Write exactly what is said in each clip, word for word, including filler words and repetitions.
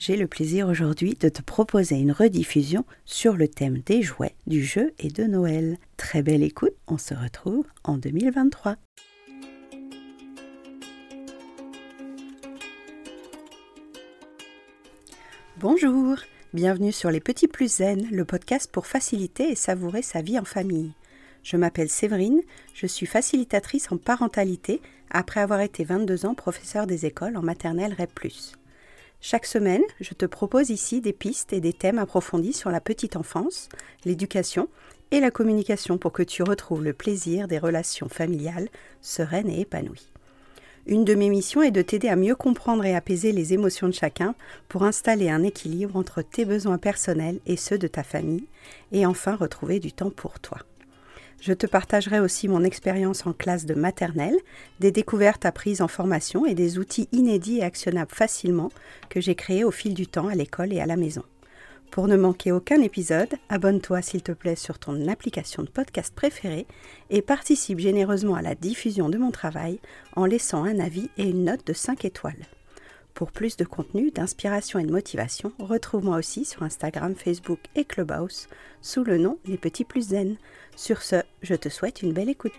j'ai le plaisir aujourd'hui de te proposer une rediffusion sur le thème des jouets, du jeu et de Noël. Très belle écoute, on se retrouve en deux mille vingt-trois. Bonjour, bienvenue sur Les Petits Plus Zen, le podcast pour faciliter et savourer sa vie en famille. Je m'appelle Séverine, je suis facilitatrice en parentalité après avoir été vingt-deux ans professeure des écoles en maternelle REP plus. Chaque semaine, je te propose ici des pistes et des thèmes approfondis sur la petite enfance, l'éducation et la communication pour que tu retrouves le plaisir des relations familiales sereines et épanouies. Une de mes missions est de t'aider à mieux comprendre et apaiser les émotions de chacun pour installer un équilibre entre tes besoins personnels et ceux de ta famille et enfin retrouver du temps pour toi. Je te partagerai aussi mon expérience en classe de maternelle, des découvertes apprises en formation et des outils inédits et actionnables facilement que j'ai créés au fil du temps à l'école et à la maison. Pour ne manquer aucun épisode, abonne-toi s'il te plaît sur ton application de podcast préférée et participe généreusement à la diffusion de mon travail en laissant un avis et une note de cinq étoiles. Pour plus de contenu, d'inspiration et de motivation, retrouve-moi aussi sur Instagram, Facebook et Clubhouse sous le nom Les Petits Plus Zen. Sur ce, je te souhaite une belle écoute.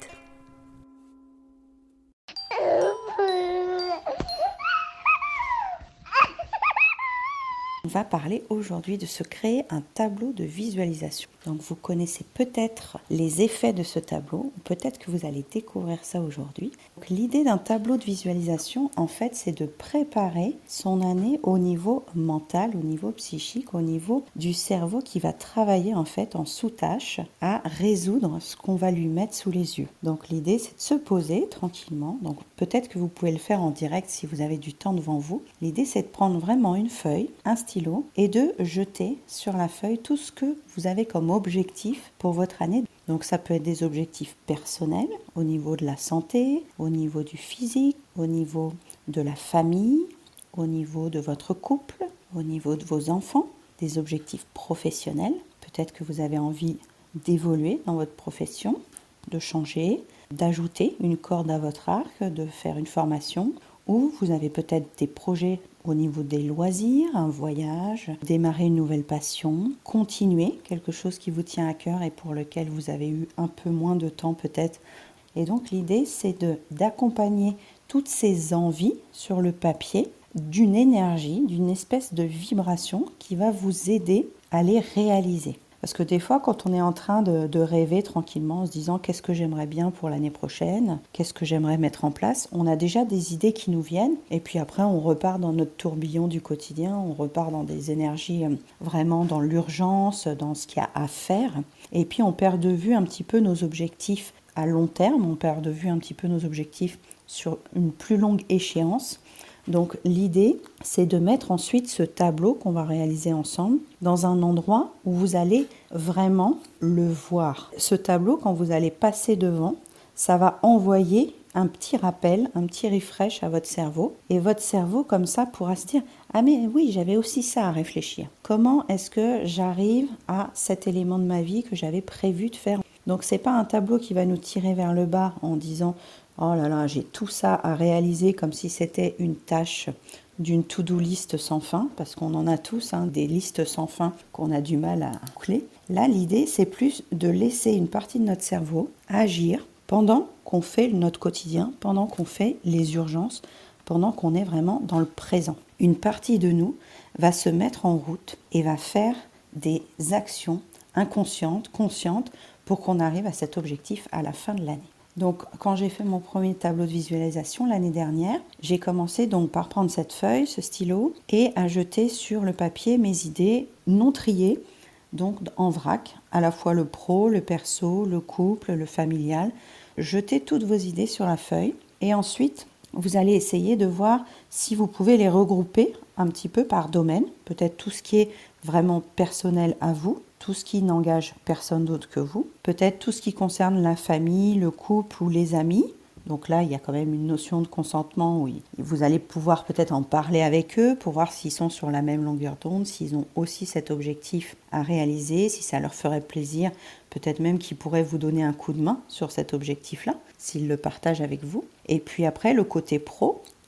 On va parler aujourd'hui de se créer un tableau de visualisation. Donc vous connaissez peut-être les effets de ce tableau, ou peut-être que vous allez découvrir ça aujourd'hui. Donc, l'idée d'un tableau de visualisation, en fait, c'est de préparer son année au niveau mental, au niveau psychique, au niveau du cerveau qui va travailler en fait en sous-tâche à résoudre ce qu'on va lui mettre sous les yeux. Donc l'idée, c'est de se poser tranquillement. Donc peut-être que vous pouvez le faire en direct si vous avez du temps devant vous. L'idée, c'est de prendre vraiment une feuille, un stylo, et de jeter sur la feuille tout ce que vous avez comme objectif pour votre année. Donc ça peut être des objectifs personnels au niveau de la santé, au niveau du physique, au niveau de la famille, au niveau de votre couple, au niveau de vos enfants, des objectifs professionnels. Peut-être que vous avez envie d'évoluer dans votre profession, de changer, d'ajouter une corde à votre arc, de faire une formation, ou vous avez peut-être des projets au niveau des loisirs, un voyage, démarrer une nouvelle passion, continuer quelque chose qui vous tient à cœur et pour lequel vous avez eu un peu moins de temps peut-être. Et donc l'idée, c'est de, d'accompagner toutes ces envies sur le papier d'une énergie, d'une espèce de vibration qui va vous aider à les réaliser. Parce que des fois, quand on est en train de, de rêver tranquillement en se disant qu'est-ce que j'aimerais bien pour l'année prochaine, qu'est-ce que j'aimerais mettre en place, on a déjà des idées qui nous viennent et puis après on repart dans notre tourbillon du quotidien, on repart dans des énergies vraiment dans l'urgence, dans ce qu'il y a à faire et puis on perd de vue un petit peu nos objectifs à long terme, on perd de vue un petit peu nos objectifs sur une plus longue échéance. Donc l'idée, c'est de mettre ensuite ce tableau qu'on va réaliser ensemble dans un endroit où vous allez vraiment le voir. Ce tableau, quand vous allez passer devant, ça va envoyer un petit rappel, un petit refresh à votre cerveau. Et votre cerveau, comme ça, pourra se dire « Ah mais oui, j'avais aussi ça à réfléchir. Comment est-ce que j'arrive à cet élément de ma vie que j'avais prévu de faire ?» Donc ce n'est pas un tableau qui va nous tirer vers le bas en disant « Oh là là, j'ai tout ça à réaliser comme si c'était une tâche d'une to-do list sans fin, parce qu'on en a tous, hein, des listes sans fin qu'on a du mal à boucler. » Là, l'idée, c'est plus de laisser une partie de notre cerveau agir pendant qu'on fait notre quotidien, pendant qu'on fait les urgences, pendant qu'on est vraiment dans le présent. Une partie de nous va se mettre en route et va faire des actions inconscientes, conscientes, pour qu'on arrive à cet objectif à la fin de l'année. Donc, quand j'ai fait mon premier tableau de visualisation l'année dernière, j'ai commencé donc par prendre cette feuille, ce stylo, et à jeter sur le papier mes idées non triées, donc en vrac, à la fois le pro, le perso, le couple, le familial. Jetez toutes vos idées sur la feuille, et ensuite, vous allez essayer de voir si vous pouvez les regrouper un petit peu par domaine, peut-être tout ce qui est vraiment personnel à vous, tout ce qui n'engage personne d'autre que vous, peut-être tout ce qui concerne la famille, le couple ou les amis. Donc là, il y a quand même une notion de consentement où vous allez pouvoir peut-être en parler avec eux pour voir s'ils sont sur la même longueur d'onde, s'ils ont aussi cet objectif à réaliser, si ça leur ferait plaisir, peut-être même qu'ils pourraient vous donner un coup de main sur cet objectif-là, s'ils le partagent avec vous. Et puis après, le côté pro,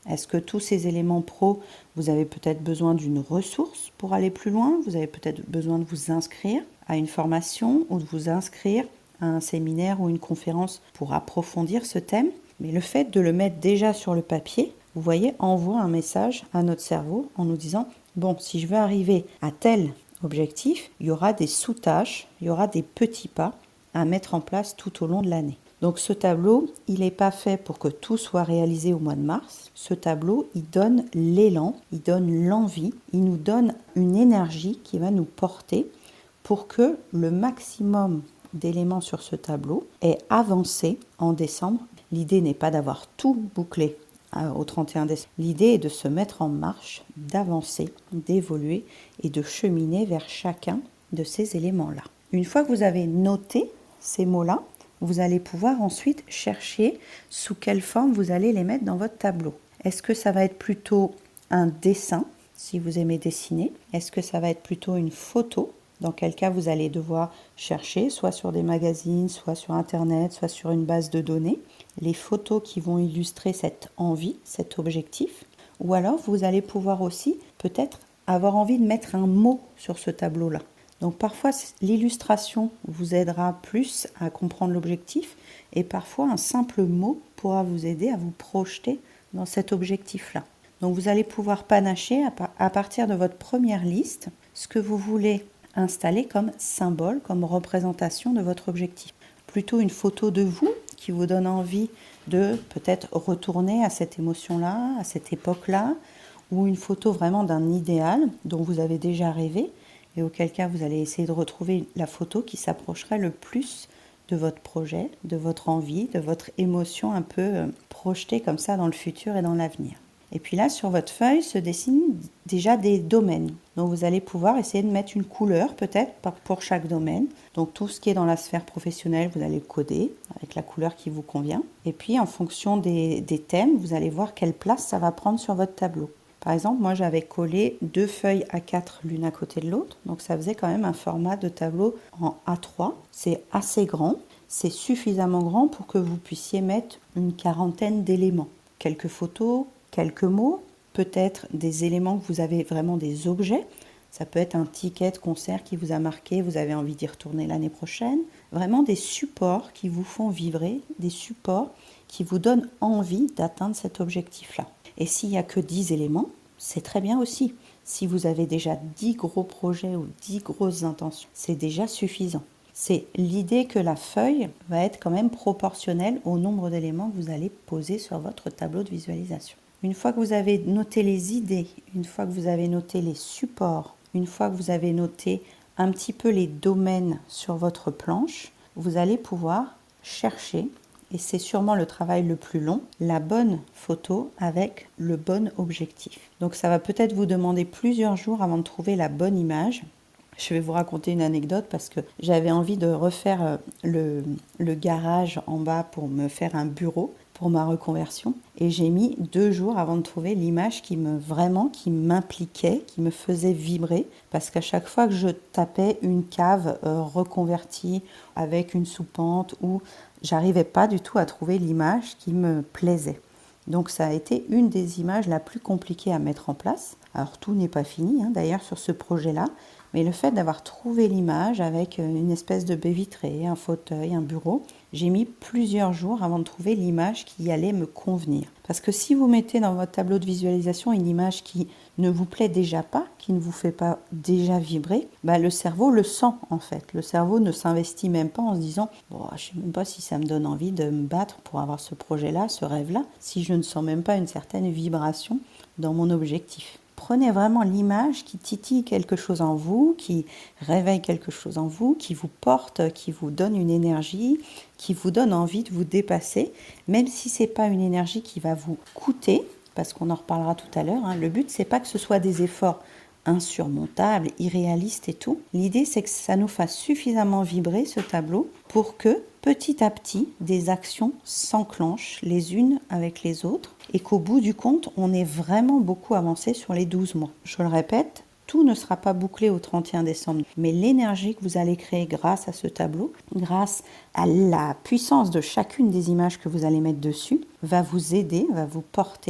Est-ce que tous ces éléments pro, vous avez peut-être besoin d'une ressource pour aller plus loin? Vous avez peut-être besoin de vous inscrire à une formation ou de vous inscrire à un séminaire ou une conférence pour approfondir ce thème. Mais le fait de le mettre déjà sur le papier, vous voyez, envoie un message à notre cerveau en nous disant « Bon, si je veux arriver à tel objectif, il y aura des sous-tâches, il y aura des petits pas à mettre en place tout au long de l'année. » Donc ce tableau, il n'est pas fait pour que tout soit réalisé au mois de mars. Ce tableau, il donne l'élan, il donne l'envie, il nous donne une énergie qui va nous porter pour que le maximum d'éléments sur ce tableau ait avancé en décembre. L'idée n'est pas d'avoir tout bouclé au trente et un décembre. L'idée est de se mettre en marche, d'avancer, d'évoluer et de cheminer vers chacun de ces éléments-là. Une fois que vous avez noté ces mots-là, vous allez pouvoir ensuite chercher sous quelle forme vous allez les mettre dans votre tableau. Est-ce que ça va être plutôt un dessin, si vous aimez dessiner? Est-ce que ça va être plutôt une photo? Dans quel cas vous allez devoir chercher, soit sur des magazines, soit sur Internet, soit sur une base de données, les photos qui vont illustrer cette envie, cet objectif. Ou alors vous allez pouvoir aussi peut-être avoir envie de mettre un mot sur ce tableau-là. Donc parfois l'illustration vous aidera plus à comprendre l'objectif et parfois un simple mot pourra vous aider à vous projeter dans cet objectif-là. Donc vous allez pouvoir panacher à partir de votre première liste ce que vous voulez installer comme symbole, comme représentation de votre objectif. Plutôt une photo de vous qui vous donne envie de peut-être retourner à cette émotion-là, à cette époque-là, ou une photo vraiment d'un idéal dont vous avez déjà rêvé et auquel cas vous allez essayer de retrouver la photo qui s'approcherait le plus de votre projet, de votre envie, de votre émotion un peu projetée comme ça dans le futur et dans l'avenir. Et puis là, sur votre feuille, se dessinent déjà des domaines. Donc vous allez pouvoir essayer de mettre une couleur peut-être pour chaque domaine. Donc tout ce qui est dans la sphère professionnelle, vous allez le coder avec la couleur qui vous convient. Et puis en fonction des, des thèmes, vous allez voir quelle place ça va prendre sur votre tableau. Par exemple, moi j'avais collé deux feuilles A quatre l'une à côté de l'autre. Donc ça faisait quand même un format de tableau en A trois. C'est assez grand. C'est suffisamment grand pour que vous puissiez mettre une quarantaine d'éléments. Quelques photos, quelques mots, peut-être des éléments que vous avez vraiment des objets. Ça peut être un ticket de concert qui vous a marqué, vous avez envie d'y retourner l'année prochaine. Vraiment des supports qui vous font vibrer, des supports qui vous donnent envie d'atteindre cet objectif-là. Et s'il n'y a que dix éléments, c'est très bien aussi. Si vous avez déjà dix gros projets ou dix grosses intentions, c'est déjà suffisant. C'est l'idée que la feuille va être quand même proportionnelle au nombre d'éléments que vous allez poser sur votre tableau de visualisation. Une fois que vous avez noté les idées, une fois que vous avez noté les supports, une fois que vous avez noté un petit peu les domaines sur votre planche, vous allez pouvoir chercher, et c'est sûrement le travail le plus long, la bonne photo avec le bon objectif. Donc ça va peut-être vous demander plusieurs jours avant de trouver la bonne image. Je vais vous raconter une anecdote parce que j'avais envie de refaire le, le garage en bas pour me faire un bureau pour ma reconversion et j'ai mis deux jours avant de trouver l'image qui me vraiment qui m'impliquait, qui me faisait vibrer parce qu'à chaque fois que je tapais une cave euh, reconvertie avec une soupente ou j'arrivais pas du tout à trouver l'image qui me plaisait. Donc ça a été une des images la plus compliquée à mettre en place. Alors tout n'est pas fini hein, d'ailleurs sur ce projet-là, mais le fait d'avoir trouvé l'image avec une espèce de baie vitrée, un fauteuil, un bureau, j'ai mis plusieurs jours avant de trouver l'image qui allait me convenir. Parce que si vous mettez dans votre tableau de visualisation une image qui ne vous plaît déjà pas, qui ne vous fait pas déjà vibrer, bah le cerveau le sent en fait. Le cerveau ne s'investit même pas en se disant bon, « je ne sais même pas si ça me donne envie de me battre pour avoir ce projet-là, ce rêve-là, si je ne sens même pas une certaine vibration dans mon objectif. » Prenez vraiment l'image qui titille quelque chose en vous, qui réveille quelque chose en vous, qui vous porte, qui vous donne une énergie, qui vous donne envie de vous dépasser, même si ce n'est pas une énergie qui va vous coûter, parce qu'on en reparlera tout à l'heure. Hein. Le but, ce n'est pas que ce soit des efforts insurmontables, irréalistes et tout. L'idée, c'est que ça nous fasse suffisamment vibrer ce tableau pour que petit à petit, des actions s'enclenchent les unes avec les autres et qu'au bout du compte, on ait vraiment beaucoup avancé sur les douze mois. Je le répète, tout ne sera pas bouclé au trente et un décembre, mais l'énergie que vous allez créer grâce à ce tableau, grâce à la puissance de chacune des images que vous allez mettre dessus, va vous aider, va vous porter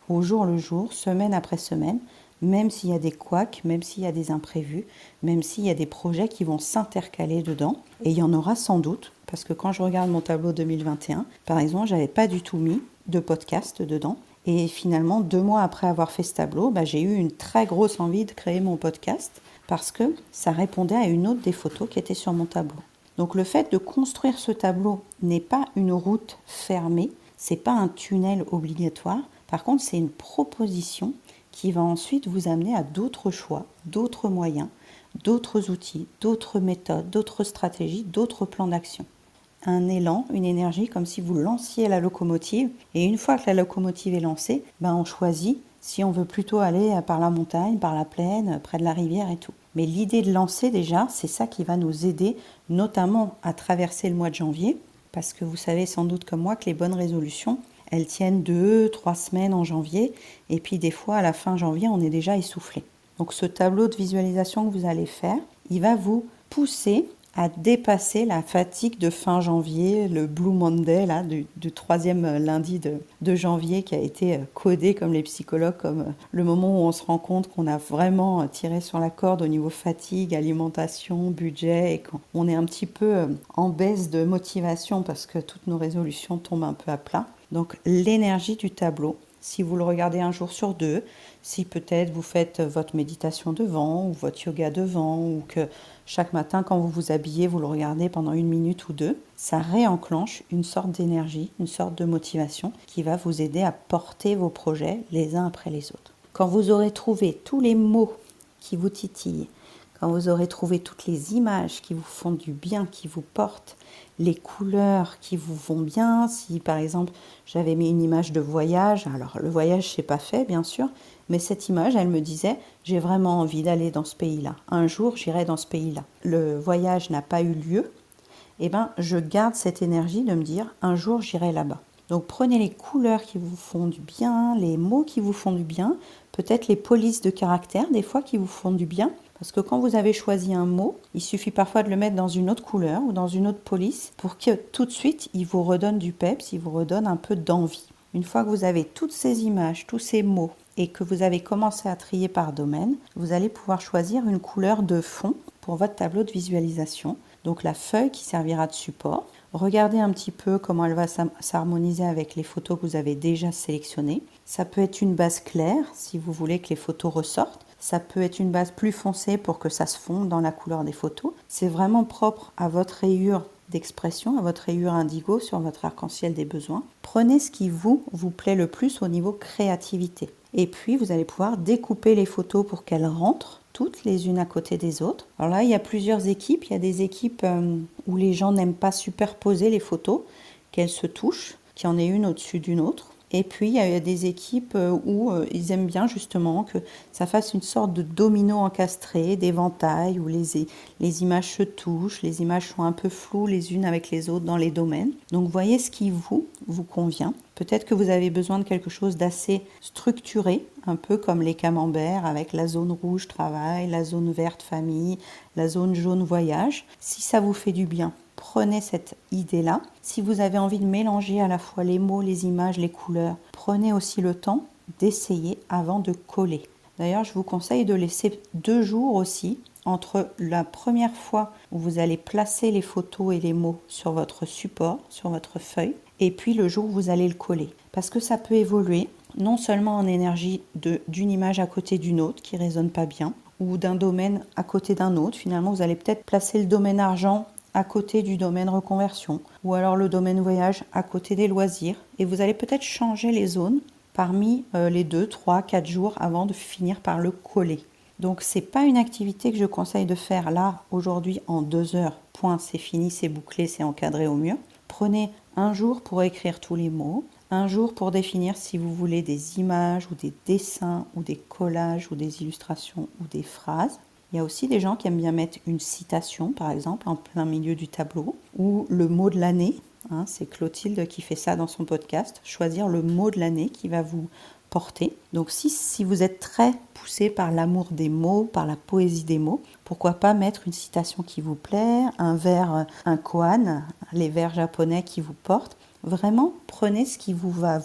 au jour le jour, semaine après semaine, même s'il y a des couacs, même s'il y a des imprévus, même s'il y a des projets qui vont s'intercaler dedans. Et il y en aura sans doute, parce que quand je regarde mon tableau deux mille vingt et un, par exemple, j'avais pas du tout mis de podcast dedans. Et finalement, deux mois après avoir fait ce tableau, bah, j'ai eu une très grosse envie de créer mon podcast parce que ça répondait à une autre des photos qui était sur mon tableau. Donc le fait de construire ce tableau n'est pas une route fermée, c'est pas un tunnel obligatoire. Par contre, c'est une proposition qui va ensuite vous amener à d'autres choix, d'autres moyens, d'autres outils, d'autres méthodes, d'autres stratégies, d'autres plans d'action. Un élan, une énergie, comme si vous lanciez la locomotive. Et une fois que la locomotive est lancée, ben on choisit si on veut plutôt aller par la montagne, par la plaine, près de la rivière et tout. Mais l'idée de lancer déjà, c'est ça qui va nous aider, notamment à traverser le mois de janvier, parce que vous savez sans doute comme moi que les bonnes résolutions, elles tiennent deux, trois semaines en janvier, et puis des fois à la fin janvier, on est déjà essoufflé. Donc ce tableau de visualisation que vous allez faire, il va vous pousser à dépasser la fatigue de fin janvier, le Blue Monday là, du, du troisième lundi de, de janvier qui a été codé comme les psychologues, comme le moment où on se rend compte qu'on a vraiment tiré sur la corde au niveau fatigue, alimentation, budget, et qu'on est un petit peu en baisse de motivation parce que toutes nos résolutions tombent un peu à plat. Donc l'énergie du tableau, si vous le regardez un jour sur deux, si peut-être vous faites votre méditation devant ou votre yoga devant, ou que chaque matin quand vous vous habillez, vous le regardez pendant une minute ou deux, ça réenclenche une sorte d'énergie, une sorte de motivation qui va vous aider à porter vos projets les uns après les autres. Quand vous aurez trouvé tous les mots qui vous titillent, quand vous aurez trouvé toutes les images qui vous font du bien, qui vous portent, les couleurs qui vous vont bien, si par exemple j'avais mis une image de voyage, alors le voyage c'est pas fait bien sûr, mais cette image elle me disait j'ai vraiment envie d'aller dans ce pays-là, un jour j'irai dans ce pays-là. Le voyage n'a pas eu lieu, et ben je garde cette énergie de me dire un jour j'irai là-bas. Donc prenez les couleurs qui vous font du bien, les mots qui vous font du bien, peut-être les polices de caractère des fois qui vous font du bien. Parce que quand vous avez choisi un mot, il suffit parfois de le mettre dans une autre couleur ou dans une autre police pour que tout de suite, il vous redonne du peps, il vous redonne un peu d'envie. Une fois que vous avez toutes ces images, tous ces mots et que vous avez commencé à trier par domaine, vous allez pouvoir choisir une couleur de fond pour votre tableau de visualisation. Donc la feuille qui servira de support. Regardez un petit peu comment elle va s'harmoniser avec les photos que vous avez déjà sélectionnées. Ça peut être une base claire si vous voulez que les photos ressortent. Ça peut être une base plus foncée pour que ça se fonde dans la couleur des photos. C'est vraiment propre à votre rayure d'expression, à votre rayure indigo sur votre arc-en-ciel des besoins. Prenez ce qui vous, vous plaît le plus au niveau créativité. Et puis, vous allez pouvoir découper les photos pour qu'elles rentrent toutes les unes à côté des autres. Alors là, il y a plusieurs équipes. Il y a des équipes euh, où les gens n'aiment pas superposer les photos, qu'elles se touchent, qu'il y en ait une au-dessus d'une autre. Et puis, il y a des équipes où ils aiment bien justement que ça fasse une sorte de domino encastré, d'éventail, où les, les images se touchent, les images sont un peu floues les unes avec les autres dans les domaines. Donc, voyez ce qui vous, vous convient. Peut-être que vous avez besoin de quelque chose d'assez structuré, un peu comme les camemberts, avec la zone rouge travail, la zone verte famille, la zone jaune voyage. Si ça vous fait du bien, prenez cette idée-là. Si vous avez envie de mélanger à la fois les mots, les images, les couleurs, prenez aussi le temps d'essayer avant de coller. D'ailleurs, je vous conseille de laisser deux jours aussi entre la première fois où vous allez placer les photos et les mots sur votre support, sur votre feuille, et puis le jour où vous allez le coller. Parce que ça peut évoluer, non seulement en énergie de, d'une image à côté d'une autre qui ne résonne pas bien, ou d'un domaine à côté d'un autre. Finalement, vous allez peut-être placer le domaine argent à côté du domaine reconversion, ou alors le domaine voyage à côté des loisirs, et vous allez peut-être changer les zones parmi euh, les deux, trois, quatre jours avant de finir par le coller. Donc c'est pas une activité que je conseille de faire là, aujourd'hui, en deux heures, point, c'est fini, c'est bouclé, c'est encadré au mur. Prenez un jour pour écrire tous les mots, un jour pour définir si vous voulez des images ou des dessins ou des collages ou des illustrations ou des phrases. Il y a aussi des gens qui aiment bien mettre une citation, par exemple, en plein milieu du tableau, ou le mot de l'année. Hein, c'est Clotilde qui fait ça dans son podcast. Choisir le mot de l'année qui va vous porter. Donc si, si vous êtes très poussé par l'amour des mots, par la poésie des mots, pourquoi pas mettre une citation qui vous plaît, un vers, un koan, les vers japonais qui vous portent. Vraiment, prenez ce qui vous va à vous.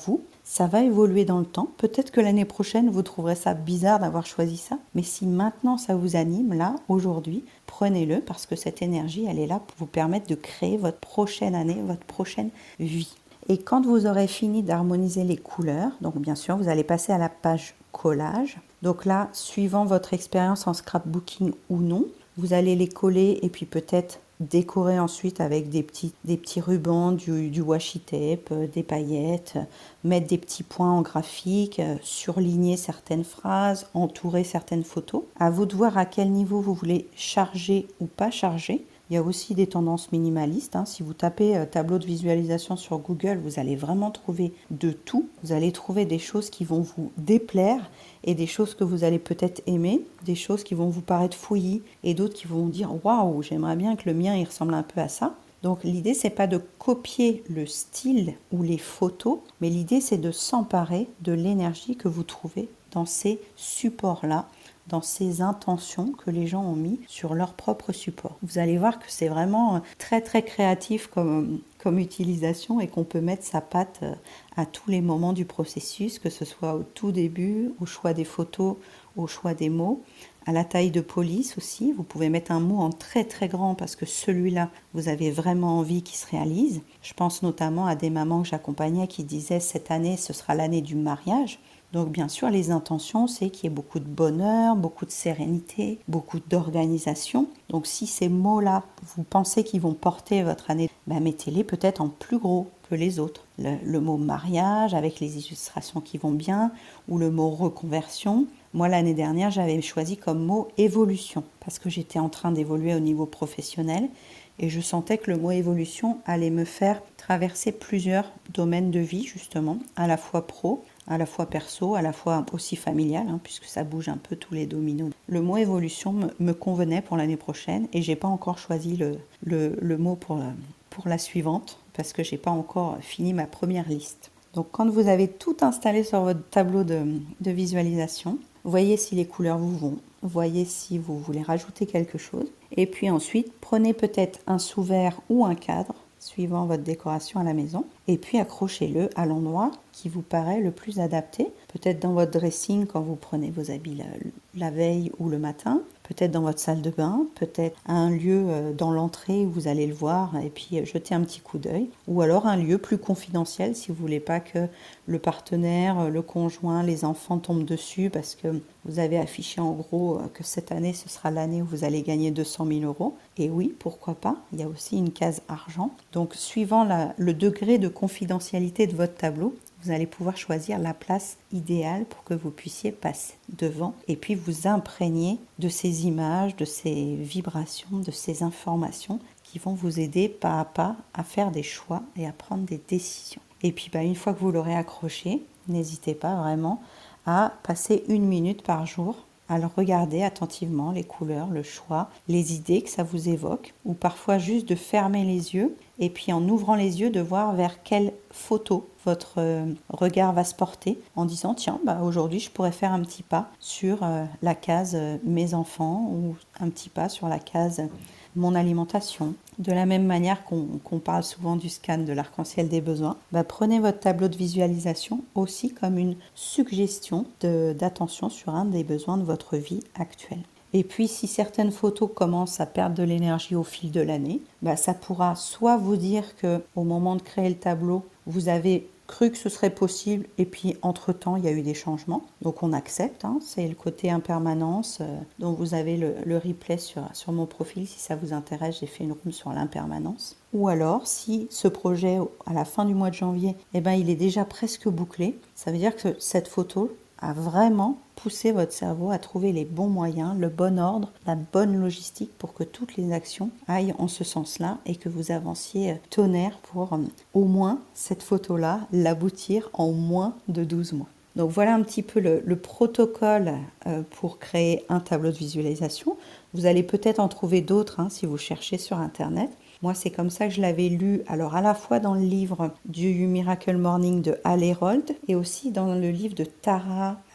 Ça va évoluer dans le temps. Peut-être que l'année prochaine, vous trouverez ça bizarre d'avoir choisi ça. Mais si maintenant ça vous anime, là, aujourd'hui, prenez-le parce que cette énergie, elle est là pour vous permettre de créer votre prochaine année, votre prochaine vie. Et quand vous aurez fini d'harmoniser les couleurs, donc bien sûr, vous allez passer à la page collage. Donc là, suivant votre expérience en scrapbooking ou non, vous allez les coller et puis peut-être décorer ensuite avec des petits, des petits rubans, du, du washi tape, euh, des paillettes, euh, mettre des petits points en graphique, euh, surligner certaines phrases, entourer certaines photos. À vous de voir à quel niveau vous voulez charger ou pas charger. Il y a aussi des tendances minimalistes. Hein. Si vous tapez euh, tableau de visualisation sur Google, vous allez vraiment trouver de tout. Vous allez trouver des choses qui vont vous déplaire et des choses que vous allez peut-être aimer, des choses qui vont vous paraître fouillis et d'autres qui vont vous dire « Waouh, j'aimerais bien que le mien il ressemble un peu à ça ». Donc l'idée, c'est pas de copier le style ou les photos, mais l'idée, c'est de s'emparer de l'énergie que vous trouvez dans ces supports-là, dans ces intentions que les gens ont mis sur leur propre support. Vous allez voir que c'est vraiment très très créatif comme, comme utilisation et qu'on peut mettre sa patte à tous les moments du processus, que ce soit au tout début, au choix des photos, au choix des mots, à la taille de police aussi. Vous pouvez mettre un mot en très très grand parce que celui-là, vous avez vraiment envie qu'il se réalise. Je pense notamment à des mamans que j'accompagnais qui disaient « cette année, ce sera l'année du mariage ». Donc bien sûr, les intentions, c'est qu'il y ait beaucoup de bonheur, beaucoup de sérénité, beaucoup d'organisation. Donc si ces mots-là, vous pensez qu'ils vont porter votre année, ben mettez-les peut-être en plus gros que les autres. Le, le mot mariage avec les illustrations qui vont bien, ou le mot reconversion. Moi, l'année dernière, j'avais choisi comme mot évolution, parce que j'étais en train d'évoluer au niveau professionnel, et je sentais que le mot évolution allait me faire traverser plusieurs domaines de vie, justement, à la fois pro, à la fois perso, à la fois aussi familial, hein, puisque ça bouge un peu tous les dominos. Le mot évolution me, me convenait pour l'année prochaine et j'ai pas encore choisi le, le, le mot pour la, pour la suivante parce que j'ai pas encore fini ma première liste. Donc quand vous avez tout installé sur votre tableau de, de visualisation, voyez si les couleurs vous vont, voyez si vous voulez rajouter quelque chose et puis ensuite prenez peut-être un sous-verre ou un cadre suivant votre décoration à la maison, et puis accrochez-le à l'endroit qui vous paraît le plus adapté, peut-être dans votre dressing quand vous prenez vos habits la, la veille ou le matin, peut-être dans votre salle de bain, peut-être à un lieu dans l'entrée où vous allez le voir et puis jeter un petit coup d'œil, ou alors un lieu plus confidentiel si vous voulez pas que le partenaire, le conjoint, les enfants tombent dessus parce que vous avez affiché en gros que cette année ce sera l'année où vous allez gagner deux cent mille euros. Et oui, pourquoi pas, il y a aussi une case argent. Donc suivant la, le degré de confidentialité de votre tableau, vous allez pouvoir choisir la place idéale pour que vous puissiez passer devant et puis vous imprégner de ces images, de ces vibrations, de ces informations qui vont vous aider pas à pas à faire des choix et à prendre des décisions. Et puis bah, une fois que vous l'aurez accroché, n'hésitez pas vraiment à passer une minute par jour à le regarder attentivement, les couleurs, le choix, les idées que ça vous évoque, ou parfois juste de fermer les yeux et puis en ouvrant les yeux de voir vers quelle photo votre euh, regard va se porter en disant tiens, bah, aujourd'hui je pourrais faire un petit pas sur euh, la case euh, mes enfants ou un petit pas sur la case mon alimentation. De la même manière qu'on, qu'on parle souvent du scan de l'arc-en-ciel des besoins, bah prenez votre tableau de visualisation aussi comme une suggestion de, d'attention sur un des besoins de votre vie actuelle. Et puis si certaines photos commencent à perdre de l'énergie au fil de l'année, bah ça pourra soit vous dire qu'au moment de créer le tableau, vous avez cru que ce serait possible et puis entre-temps il y a eu des changements, donc on accepte, hein, c'est le côté impermanence, euh, dont vous avez le, le replay sur, sur mon profil si ça vous intéresse, j'ai fait une room sur l'impermanence. Ou alors si ce projet à la fin du mois de janvier, eh ben, il est déjà presque bouclé, ça veut dire que cette photo a vraiment poussé votre cerveau à trouver les bons moyens, le bon ordre, la bonne logistique pour que toutes les actions aillent en ce sens-là et que vous avanciez tonnerre pour euh, au moins cette photo-là l'aboutir en moins de douze mois. Donc voilà un petit peu le, le protocole euh, pour créer un tableau de visualisation. Vous allez peut-être en trouver d'autres hein, si vous cherchez sur Internet. Moi, c'est comme ça que je l'avais lu, alors à la fois dans le livre du Miracle Morning de Hal Herold et aussi dans le livre de Tara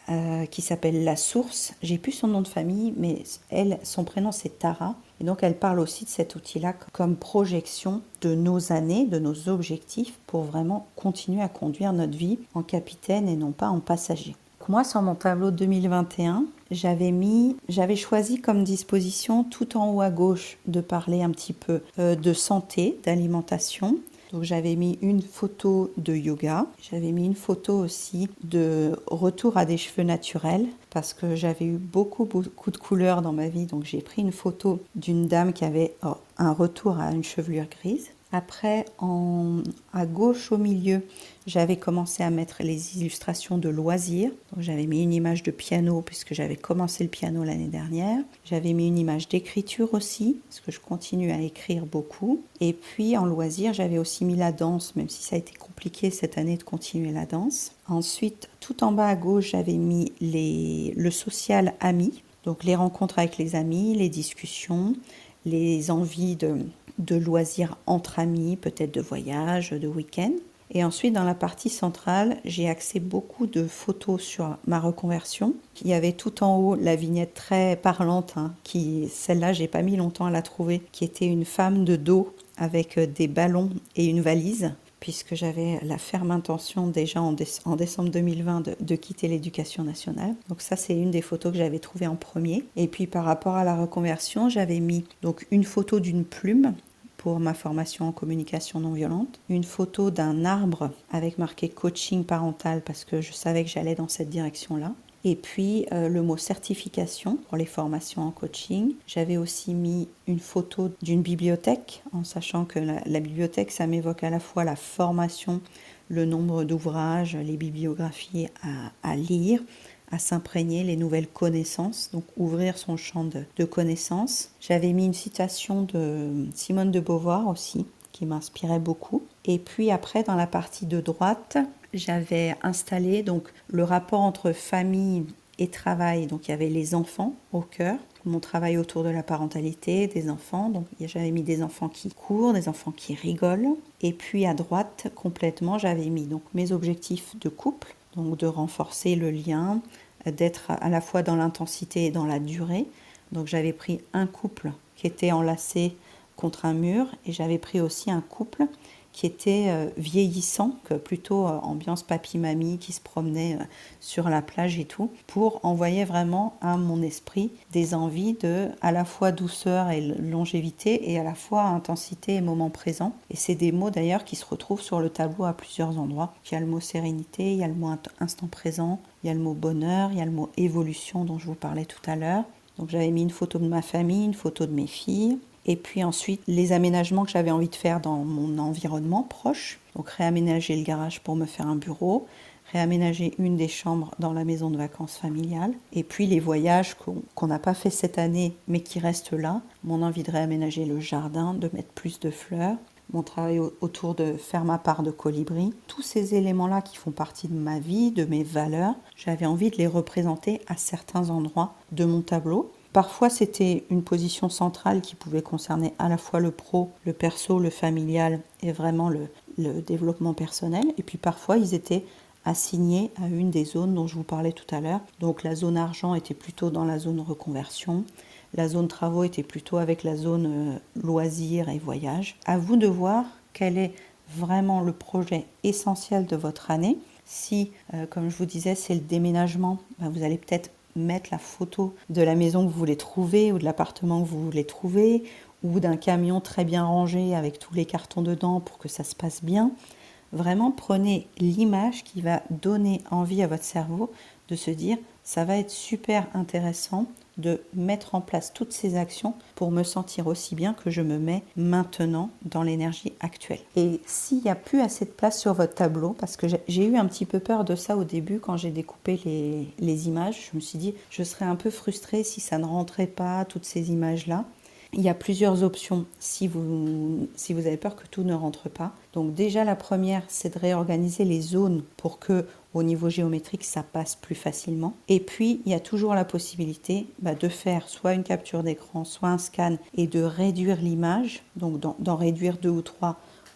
euh, qui s'appelle La Source. J'ai plus son nom de famille, mais elle, son prénom c'est Tara. Et donc elle parle aussi de cet outil-là comme projection de nos années, de nos objectifs pour vraiment continuer à conduire notre vie en capitaine et non pas en passager. Moi, sur mon tableau deux mille vingt et un, j'avais mis, j'avais choisi comme disposition tout en haut à gauche de parler un petit peu euh, de santé, d'alimentation. Donc j'avais mis une photo de yoga, j'avais mis une photo aussi de retour à des cheveux naturels parce que j'avais eu beaucoup beaucoup de couleurs dans ma vie, donc j'ai pris une photo d'une dame qui avait oh, un retour à une chevelure grise. Après, en, à gauche au milieu, j'avais commencé à mettre les illustrations de loisirs. Donc, j'avais mis une image de piano puisque j'avais commencé le piano l'année dernière. J'avais mis une image d'écriture aussi parce que je continue à écrire beaucoup. Et puis en loisirs, j'avais aussi mis la danse, même si ça a été compliqué cette année de continuer la danse. Ensuite, tout en bas à gauche, j'avais mis les, le social ami. Donc les rencontres avec les amis, les discussions, les envies de... de loisirs entre amis, peut-être de voyage, de week-end. Et ensuite, dans la partie centrale, j'ai axé beaucoup de photos sur ma reconversion. Il y avait tout en haut la vignette très parlante, hein, qui, celle-là, j'ai pas mis longtemps à la trouver, qui était une femme de dos avec des ballons et une valise, puisque j'avais la ferme intention déjà en, déce- en décembre deux mille vingt de, de quitter l'éducation nationale. Donc ça, c'est une des photos que j'avais trouvées en premier. Et puis par rapport à la reconversion, j'avais mis donc une photo d'une plume pour ma formation en communication non violente, une photo d'un arbre avec marqué coaching parental parce que je savais que j'allais dans cette direction-là. Et puis euh, le mot certification pour les formations en coaching. J'avais aussi mis une photo d'une bibliothèque, en sachant que la, la bibliothèque, ça m'évoque à la fois la formation, le nombre d'ouvrages, les bibliographies à, à lire, à s'imprégner les nouvelles connaissances, donc ouvrir son champ de, de connaissances. J'avais mis une citation de Simone de Beauvoir aussi, qui m'inspirait beaucoup. Et puis après, dans la partie de droite, j'avais installé donc le rapport entre famille et travail. Donc il y avait les enfants au cœur, mon travail autour de la parentalité, des enfants. Donc j'avais mis des enfants qui courent, des enfants qui rigolent. Et puis à droite, complètement, j'avais mis donc mes objectifs de couple, donc de renforcer le lien, d'être à la fois dans l'intensité et dans la durée. Donc j'avais pris un couple qui était enlacé contre un mur et j'avais pris aussi un couple qui était euh, vieillissant, que plutôt euh, ambiance papy-mamie qui se promenait euh, sur la plage et tout, pour envoyer vraiment à mon esprit des envies de à la fois douceur et longévité et à la fois intensité et moment présent. Et c'est des mots d'ailleurs qui se retrouvent sur le tableau à plusieurs endroits. Il y a le mot sérénité, il y a le mot instant présent, il y a le mot bonheur, il y a le mot évolution dont je vous parlais tout à l'heure. Donc j'avais mis une photo de ma famille, une photo de mes filles. Et puis ensuite, les aménagements que j'avais envie de faire dans mon environnement proche. Donc réaménager le garage pour me faire un bureau, réaménager une des chambres dans la maison de vacances familiale. Et puis les voyages qu'on, qu'on n'a pas fait cette année, mais qui restent là. Mon envie de réaménager le jardin, de mettre plus de fleurs. Mon travail autour de faire ma part de colibri. Tous ces éléments-là qui font partie de ma vie, de mes valeurs, j'avais envie de les représenter à certains endroits de mon tableau. Parfois, c'était une position centrale qui pouvait concerner à la fois le pro, le perso, le familial et vraiment le, le développement personnel. Et puis parfois, ils étaient assignés à une des zones dont je vous parlais tout à l'heure. Donc la zone argent était plutôt dans la zone reconversion. La zone travaux était plutôt avec la zone euh, loisirs et voyages. À vous de voir quel est vraiment le projet essentiel de votre année. Si, euh, comme je vous disais, c'est le déménagement, ben vous allez peut-être mettre la photo de la maison que vous voulez trouver ou de l'appartement que vous voulez trouver ou d'un camion très bien rangé avec tous les cartons dedans pour que ça se passe bien. Vraiment, prenez l'image qui va donner envie à votre cerveau de se dire « ça va être super intéressant de mettre en place toutes ces actions pour me sentir aussi bien que je me mets maintenant dans l'énergie actuelle. » Et s'il n'y a plus assez de place sur votre tableau, parce que j'ai eu un petit peu peur de ça au début quand j'ai découpé les, les images, je me suis dit je serais un peu frustrée si ça ne rentrait pas, toutes ces images-là. Il y a plusieurs options si vous, si vous avez peur que tout ne rentre pas. Donc déjà la première, c'est de réorganiser les zones pour que au niveau géométrique, ça passe plus facilement. Et puis, il y a toujours la possibilité bah, de faire soit une capture d'écran, soit un scan et de réduire l'image, donc d'en, d'en réduire deux ou trois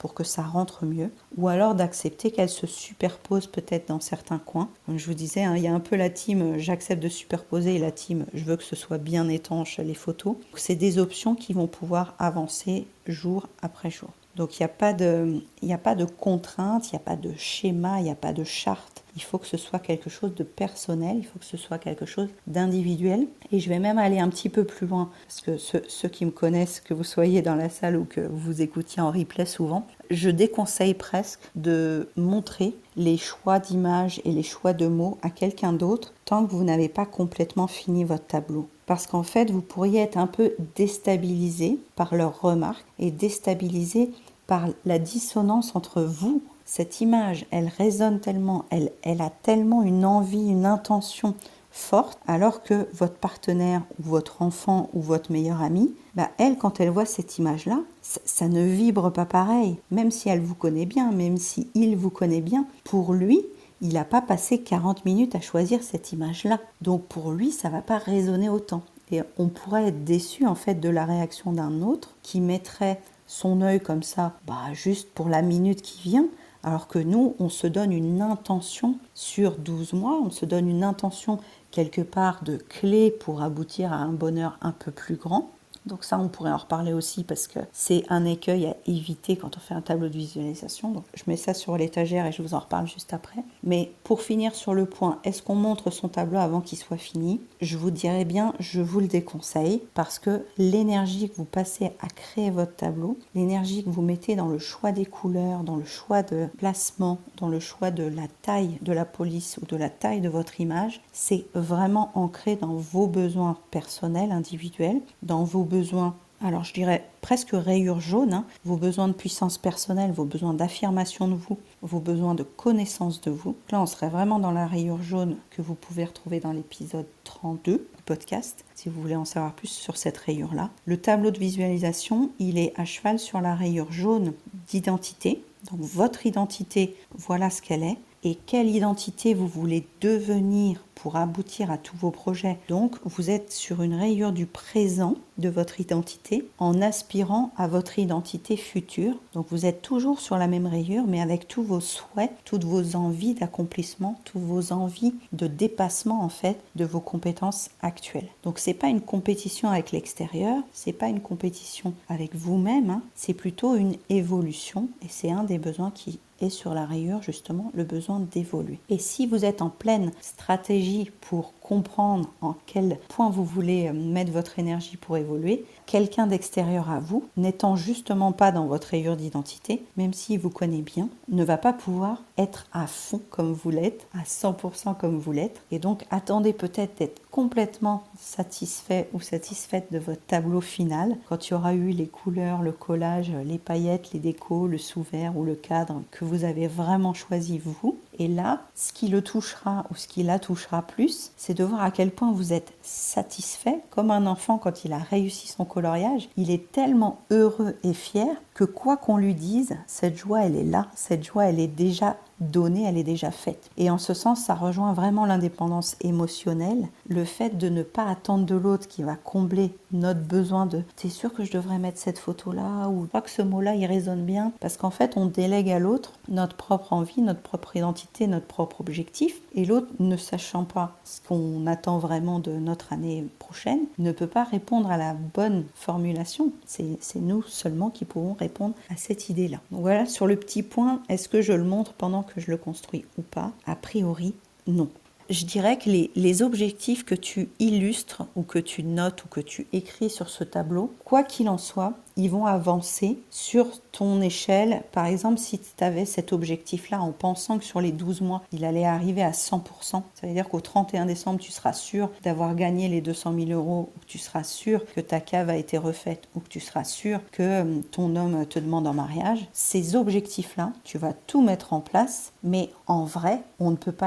pour que ça rentre mieux, ou alors d'accepter qu'elle se superpose peut-être dans certains coins. Comme je vous disais, hein, il y a un peu la team j'accepte de superposer et la team je veux que ce soit bien étanche les photos. C'est des options qui vont pouvoir avancer jour après jour. Donc il n'y a pas de, il n'y a pas de contraintes, il n'y a pas de schéma, il n'y a pas de charte. Il faut que ce soit quelque chose de personnel, il faut que ce soit quelque chose d'individuel. Et je vais même aller un petit peu plus loin, parce que ceux, ceux qui me connaissent, que vous soyez dans la salle ou que vous écoutiez en replay souvent, je déconseille presque de montrer les choix d'images et les choix de mots à quelqu'un d'autre tant que vous n'avez pas complètement fini votre tableau. Parce qu'en fait, vous pourriez être un peu déstabilisé par leurs remarques et déstabilisé par la dissonance entre vous. Cette image, elle résonne tellement, elle, elle a tellement une envie, une intention forte, alors que votre partenaire ou votre enfant ou votre meilleur ami, bah elle, quand elle voit cette image-là, ça, ça ne vibre pas pareil. Même si elle vous connaît bien, même si il vous connaît bien, pour lui, il n'a pas passé quarante minutes à choisir cette image-là. Donc pour lui, ça ne va pas résonner autant. Et on pourrait être déçu en fait de la réaction d'un autre qui mettrait son œil comme ça, bah, juste pour la minute qui vient, alors que nous, on se donne une intention sur douze mois, on se donne une intention quelque part de clé pour aboutir à un bonheur un peu plus grand. Donc ça, on pourrait en reparler aussi parce que c'est un écueil à éviter quand on fait un tableau de visualisation. Donc je mets ça sur l'étagère et je vous en reparle juste après. Mais pour finir sur le point, est-ce qu'on montre son tableau avant qu'il soit fini ? Je vous dirais bien, je vous le déconseille parce que l'énergie que vous passez à créer votre tableau, l'énergie que vous mettez dans le choix des couleurs, dans le choix de placement, dans le choix de la taille de la police ou de la taille de votre image, c'est vraiment ancré dans vos besoins personnels, individuels, dans vos besoins, alors je dirais presque rayures jaunes, hein, vos besoins de puissance personnelle, vos besoins d'affirmation de vous, vos besoins de connaissance de vous. Là, on serait vraiment dans la rayure jaune que vous pouvez retrouver dans l'épisode trente-deux du podcast, si vous voulez en savoir plus sur cette rayure-là. Le tableau de visualisation, il est à cheval sur la rayure jaune d'identité. Donc votre identité, voilà ce qu'elle est. Et quelle identité vous voulez devenir pour aboutir à tous vos projets. Donc, vous êtes sur une rayure du présent de votre identité en aspirant à votre identité future. Donc, vous êtes toujours sur la même rayure, mais avec tous vos souhaits, toutes vos envies d'accomplissement, toutes vos envies de dépassement, en fait, de vos compétences actuelles. Donc, c'est pas une compétition avec l'extérieur, c'est pas une compétition avec vous-même, hein, c'est plutôt une évolution et c'est un des besoins qui et sur la rayure, justement, le besoin d'évoluer. Et si vous êtes en pleine stratégie pour comprendre en quel point vous voulez mettre votre énergie pour évoluer, quelqu'un d'extérieur à vous, n'étant justement pas dans votre rayure d'identité, même s'il vous connaît bien, ne va pas pouvoir être à fond comme vous l'êtes, à cent pour cent comme vous l'êtes. Et donc, attendez peut-être d'être complètement satisfait ou satisfaite de votre tableau final quand il y aura eu les couleurs, le collage, les paillettes, les décos, le sous-vert ou le cadre que vous avez vraiment choisi vous. Et là, ce qui le touchera ou ce qui la touchera plus, c'est de voir à quel point vous êtes satisfait, comme un enfant quand il a réussi son coloriage. Il est tellement heureux et fier que quoi qu'on lui dise, cette joie, elle est là, cette joie, elle est déjà donnée, elle est déjà faite. Et en ce sens, ça rejoint vraiment l'indépendance émotionnelle, le fait de ne pas attendre de l'autre qui va combler notre besoin de « t'es sûr que je devrais mettre cette photo-là » ou « pas que ce mot-là, il résonne bien » parce qu'en fait, on délègue à l'autre notre propre envie, notre propre identité, notre propre objectif et l'autre, ne sachant pas ce qu'on attend vraiment de notre année prochaine, ne peut pas répondre à la bonne formulation. C'est, c'est nous seulement qui pouvons répondre à cette idée-là. Donc voilà, sur le petit point, est-ce que je le montre pendant que je le construis ou pas ? A priori, non. Je dirais que les, les objectifs que tu illustres ou que tu notes ou que tu écris sur ce tableau, quoi qu'il en soit, ils vont avancer sur ton échelle. Par exemple, si tu avais cet objectif-là en pensant que sur les douze mois, il allait arriver à cent pour cent, ça veut dire qu'au trente et un décembre, tu seras sûr d'avoir gagné les deux cent mille euros, ou que tu seras sûr que ta cave a été refaite, ou que tu seras sûr que ton homme te demande en mariage. Ces objectifs-là, tu vas tout mettre en place, mais en vrai, on ne peut pas être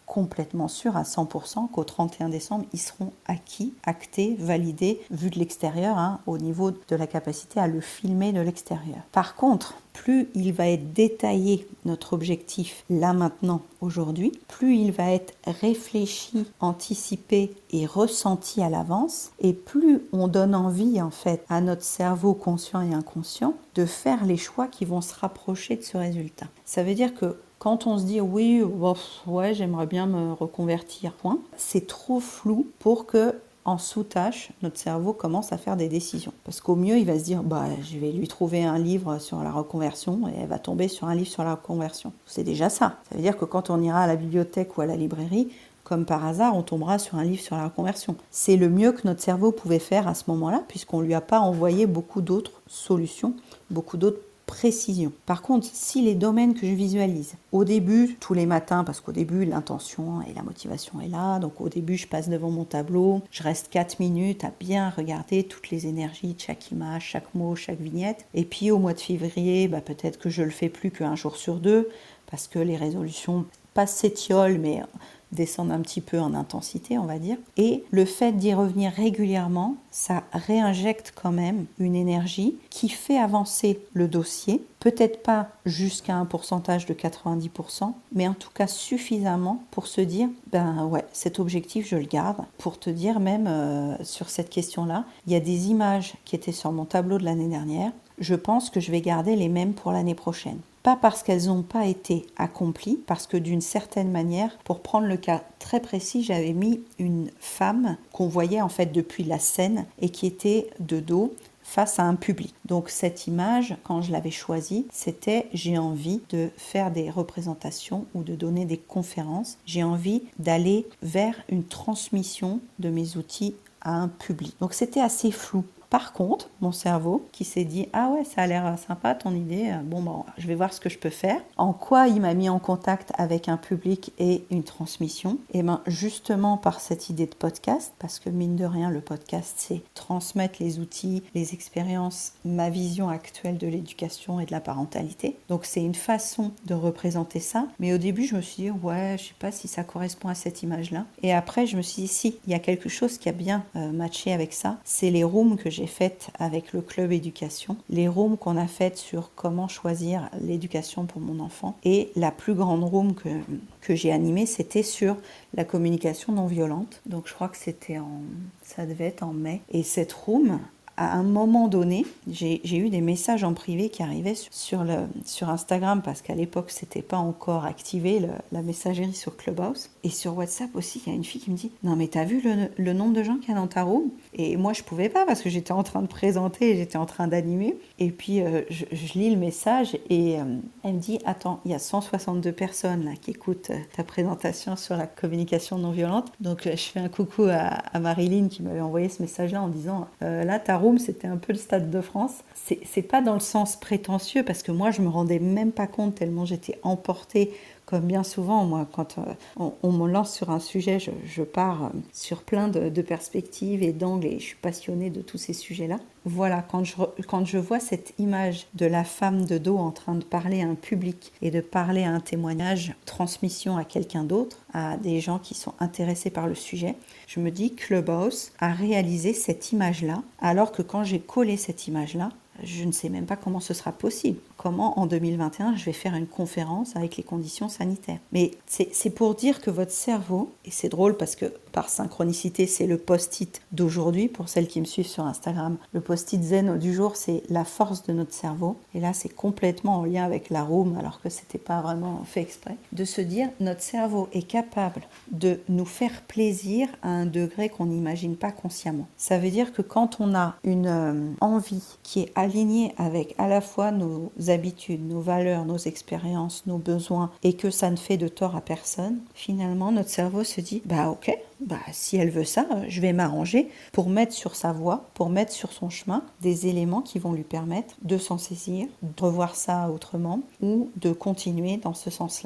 complètement sûr à cent pour cent qu'au trente et un décembre, ils seront acquis, actés, validés, vus de l'extérieur, hein, au niveau de la capacité à le filmer de l'extérieur. Par contre, plus il va être détaillé, notre objectif, là maintenant, aujourd'hui, plus il va être réfléchi, anticipé et ressenti à l'avance, et plus on donne envie, en fait, à notre cerveau conscient et inconscient de faire les choix qui vont se rapprocher de ce résultat. Ça veut dire que quand on se dit oui, oh, ouais, j'aimerais bien me reconvertir, point, c'est trop flou pour que, en sous-tâche, notre cerveau commence à faire des décisions. Parce qu'au mieux, il va se dire, bah, je vais lui trouver un livre sur la reconversion et elle va tomber sur un livre sur la reconversion. C'est déjà ça. Ça veut dire que quand on ira à la bibliothèque ou à la librairie, comme par hasard, on tombera sur un livre sur la reconversion. C'est le mieux que notre cerveau pouvait faire à ce moment-là, puisqu'on ne lui a pas envoyé beaucoup d'autres solutions, beaucoup d'autres précision. Par contre, si les domaines que je visualise, au début, tous les matins, parce qu'au début, l'intention et la motivation est là, donc au début, je passe devant mon tableau, je reste quatre minutes à bien regarder toutes les énergies de chaque image, chaque mot, chaque vignette. Et puis au mois de février, bah, peut-être que je le fais plus qu'un jour sur deux, parce que les résolutions, pas s'étiolent, mais descendent un petit peu en intensité, on va dire. Et le fait d'y revenir régulièrement, ça réinjecte quand même une énergie qui fait avancer le dossier, peut-être pas jusqu'à un pourcentage de quatre-vingt-dix pour cent, mais en tout cas suffisamment pour se dire, ben ouais, cet objectif, je le garde. Pour te dire même euh, sur cette question-là, il y a des images qui étaient sur mon tableau de l'année dernière. Je pense que je vais garder les mêmes pour l'année prochaine. Pas parce qu'elles n'ont pas été accomplies, parce que d'une certaine manière, pour prendre le cas très précis, j'avais mis une femme qu'on voyait en fait depuis la scène et qui était de dos face à un public. Donc cette image, quand je l'avais choisie, c'était j'ai envie de faire des représentations ou de donner des conférences. J'ai envie d'aller vers une transmission de mes outils à un public. Donc c'était assez flou. Par contre, mon cerveau qui s'est dit « Ah ouais, ça a l'air sympa ton idée, bon ben, je vais voir ce que je peux faire ». En quoi il m'a mis en contact avec un public et une transmission? Et bien justement par cette idée de podcast, parce que mine de rien, le podcast, c'est transmettre les outils, les expériences, ma vision actuelle de l'éducation et de la parentalité. Donc c'est une façon de représenter ça. Mais au début, je me suis dit « Ouais, je sais pas si ça correspond à cette image-là ». Et après, je me suis dit « Si, il y a quelque chose qui a bien euh, matché avec ça, c'est les rooms que j'ai faites avec le club éducation, les rooms qu'on a faites sur comment choisir l'éducation pour mon enfant. Et la plus grande room que, que j'ai animée, c'était sur la communication non violente. Donc je crois que c'était en, ça devait être en mai. Et cette room, à un moment donné, j'ai, j'ai eu des messages en privé qui arrivaient sur, sur, le, sur Instagram, parce qu'à l'époque, c'était pas encore activé, le, la messagerie sur Clubhouse. Et sur WhatsApp aussi, il y a une fille qui me dit « Non mais t'as vu le, le nombre de gens qu'il y a dans ta room ?» Et moi, je pouvais pas parce que j'étais en train de présenter, j'étais en train d'animer. Et puis, euh, je, je lis le message et euh, elle me dit « Attends, il y a cent soixante-deux personnes là, qui écoutent euh, ta présentation sur la communication non violente. » Donc, euh, je fais un coucou à, à Marilyn qui m'avait envoyé ce message-là en disant euh, « Là, ta room, c'était un peu le Stade de France. » C'est, c'est pas dans le sens prétentieux parce que moi, je me rendais même pas compte tellement j'étais emportée. Comme bien souvent, moi, quand euh, on, on me lance sur un sujet, je, je pars euh, sur plein de, de perspectives et d'angles et je suis passionnée de tous ces sujets-là. Voilà, quand je, quand je vois cette image de la femme de dos en train de parler à un public et de parler à un témoignage, transmission à quelqu'un d'autre, à des gens qui sont intéressés par le sujet, je me dis que Clubhouse a réalisé cette image-là, alors que quand j'ai collé cette image-là, je ne sais même pas comment ce sera possible. Comment, en deux mille vingt et un, je vais faire une conférence avec les conditions sanitaires. Mais c'est, c'est pour dire que votre cerveau, et c'est drôle parce que par synchronicité, c'est le post-it d'aujourd'hui, pour celles qui me suivent sur Instagram. Le post-it zen du jour, c'est la force de notre cerveau. Et là, c'est complètement en lien avec la room, alors que c'était pas vraiment fait exprès. De se dire, notre cerveau est capable de nous faire plaisir à un degré qu'on n'imagine pas consciemment. Ça veut dire que quand on a une euh, envie qui est alignée avec à la fois nos habitudes, nos valeurs, nos expériences, nos besoins, et que ça ne fait de tort à personne, finalement, notre cerveau se dit, bah ok, bah si elle veut ça, je vais m'arranger pour mettre sur sa voie, pour mettre sur son chemin des éléments qui vont lui permettre de s'en saisir, de revoir ça autrement ou de continuer dans ce sens-là.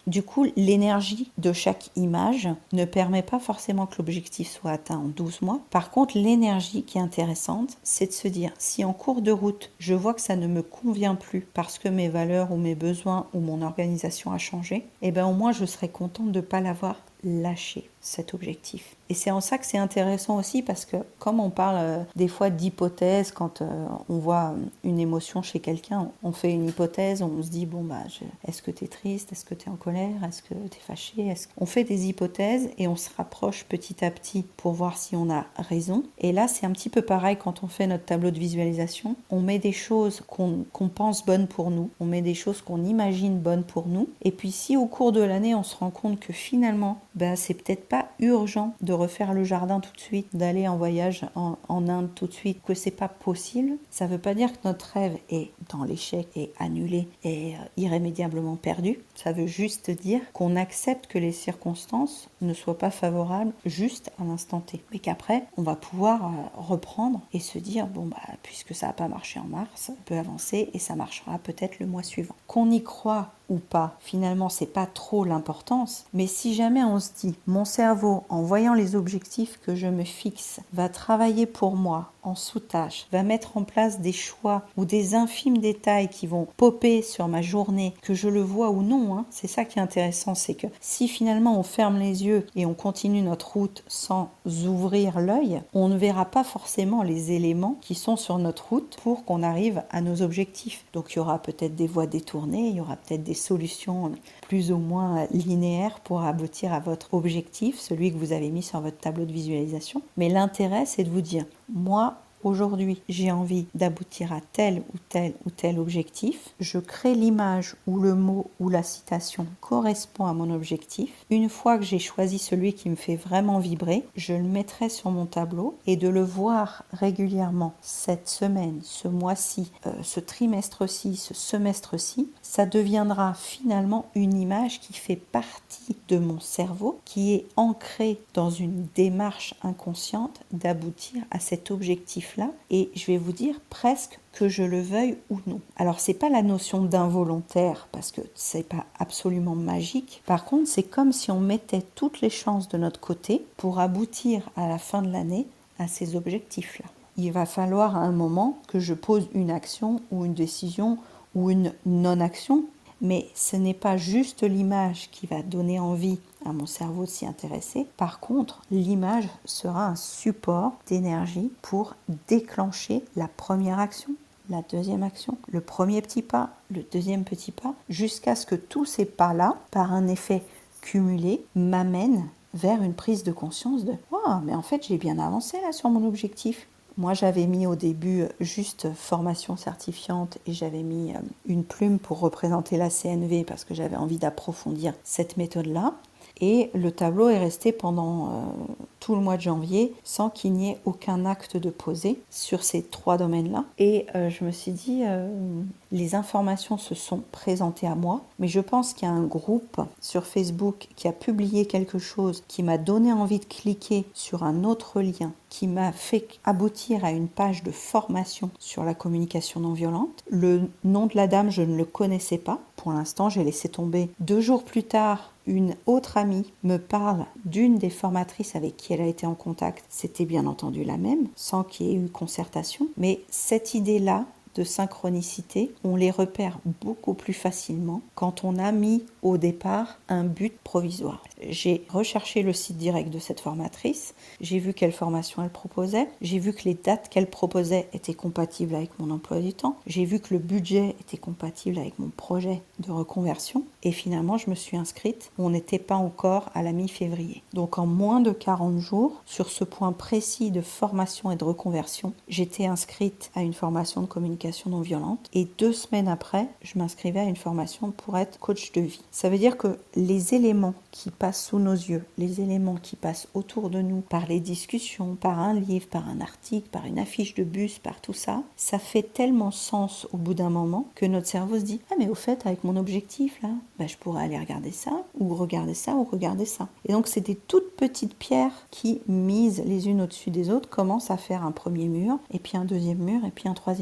Du coup, l'énergie de chaque image ne permet pas forcément que l'objectif soit atteint en douze mois. Par contre, l'énergie qui est intéressante, c'est de se dire, si en cours de route, je vois que ça ne me convient plus parce que mes valeurs ou mes besoins ou mon organisation a changé, eh bien au moins je serai contente de ne pas l'avoir lâché, cet objectif. Et c'est en ça que c'est intéressant aussi parce que comme on parle euh, des fois d'hypothèse, quand euh, on voit une émotion chez quelqu'un, on fait une hypothèse, on se dit bon bah je, est-ce que tu es triste, est-ce que tu es en colère, est-ce que tu es fâché, est-ce... on fait des hypothèses et on se rapproche petit à petit pour voir si on a raison. Et là c'est un petit peu pareil quand on fait notre tableau de visualisation, on met des choses qu'on, qu'on pense bonnes pour nous, on met des choses qu'on imagine bonnes pour nous, et puis si au cours de l'année on se rend compte que finalement ben, c'est peut-être pas urgent de refaire le jardin tout de suite, d'aller en voyage en, en Inde tout de suite, que c'est pas possible, ça veut pas dire que notre rêve est dans l'échec, est annulé, est euh, irrémédiablement perdu. Ça veut juste dire qu'on accepte que les circonstances ne soient pas favorables juste à l'instant T. Mais qu'après, on va pouvoir euh, reprendre et se dire, bon bah puisque ça n'a pas marché en mars, on peut avancer et ça marchera peut-être le mois suivant. Qu'on y croit ou pas, finalement c'est pas trop l'importance, mais si jamais on se dit mon cerveau en voyant les objectifs que je me fixe va travailler pour moi en sous-tâche, va mettre en place des choix ou des infimes détails qui vont popper sur ma journée, que je le vois ou non, hein, c'est ça qui est intéressant, c'est que si finalement on ferme les yeux et on continue notre route sans ouvrir l'œil, on ne verra pas forcément les éléments qui sont sur notre route pour qu'on arrive à nos objectifs. Donc il y aura peut-être des voies détournées, il y aura peut-être des solutions plus ou moins linéaires pour aboutir à votre objectif, celui que vous avez mis sur votre tableau de visualisation. Mais l'intérêt, c'est de vous dire, moi, aujourd'hui, j'ai envie d'aboutir à tel ou tel ou tel objectif. Je crée l'image où le mot ou la citation correspond à mon objectif. Une fois que j'ai choisi celui qui me fait vraiment vibrer, je le mettrai sur mon tableau et de le voir régulièrement cette semaine, ce mois-ci, euh, ce trimestre-ci, ce semestre-ci, ça deviendra finalement une image qui fait partie de mon cerveau, qui est ancrée dans une démarche inconsciente d'aboutir à cet objectif là, et je vais vous dire presque que je le veuille ou non. Alors c'est pas la notion d'involontaire parce que c'est pas absolument magique. Par contre, c'est comme si on mettait toutes les chances de notre côté pour aboutir à la fin de l'année à ces objectifs là. Il va falloir à un moment que je pose une action ou une décision ou une non-action, mais ce n'est pas juste l'image qui va donner envie à mon cerveau de s'y intéresser. Par contre, l'image sera un support d'énergie pour déclencher la première action, la deuxième action, le premier petit pas, le deuxième petit pas, jusqu'à ce que tous ces pas-là, par un effet cumulé, m'amènent vers une prise de conscience de « Oh, mais en fait, j'ai bien avancé là sur mon objectif ». Moi, j'avais mis au début juste formation certifiante et j'avais mis une plume pour représenter la C N V parce que j'avais envie d'approfondir cette méthode-là. Et le tableau est resté pendant euh, tout le mois de janvier sans qu'il n'y ait aucun acte de posé sur ces trois domaines-là. Et euh, je me suis dit, euh, les informations se sont présentées à moi, mais je pense qu'il y a un groupe sur Facebook qui a publié quelque chose qui m'a donné envie de cliquer sur un autre lien qui m'a fait aboutir à une page de formation sur la communication non violente. Le nom de la dame, je ne le connaissais pas. Pour l'instant, j'ai laissé tomber. Deux jours plus tard, une autre amie me parle d'une des formatrices avec qui elle a été en contact. C'était bien entendu la même, sans qu'il y ait eu concertation. Mais cette idée-là de synchronicité, on les repère beaucoup plus facilement quand on a mis au départ un but provisoire. J'ai recherché le site direct de cette formatrice, j'ai vu quelle formation elle proposait, j'ai vu que les dates qu'elle proposait étaient compatibles avec mon emploi du temps, j'ai vu que le budget était compatible avec mon projet de reconversion et finalement je me suis inscrite. On n'était pas encore à la mi-février. Donc en moins de quarante jours, sur ce point précis de formation et de reconversion, j'étais inscrite à une formation de communication non violente et deux semaines après, je m'inscrivais à une formation pour être coach de vie. Ça veut dire que les éléments qui passent sous nos yeux, les éléments qui passent autour de nous, par les discussions, par un livre, par un article, par une affiche de bus, par tout ça, ça fait tellement sens au bout d'un moment que notre cerveau se dit « Ah mais au fait, avec mon objectif là, bah, je pourrais aller regarder ça, ou regarder ça, ou regarder ça. » Et donc c'est des toutes petites pierres qui, mises les unes au-dessus des autres, commencent à faire un premier mur, et puis un deuxième mur, et puis un troisième mur.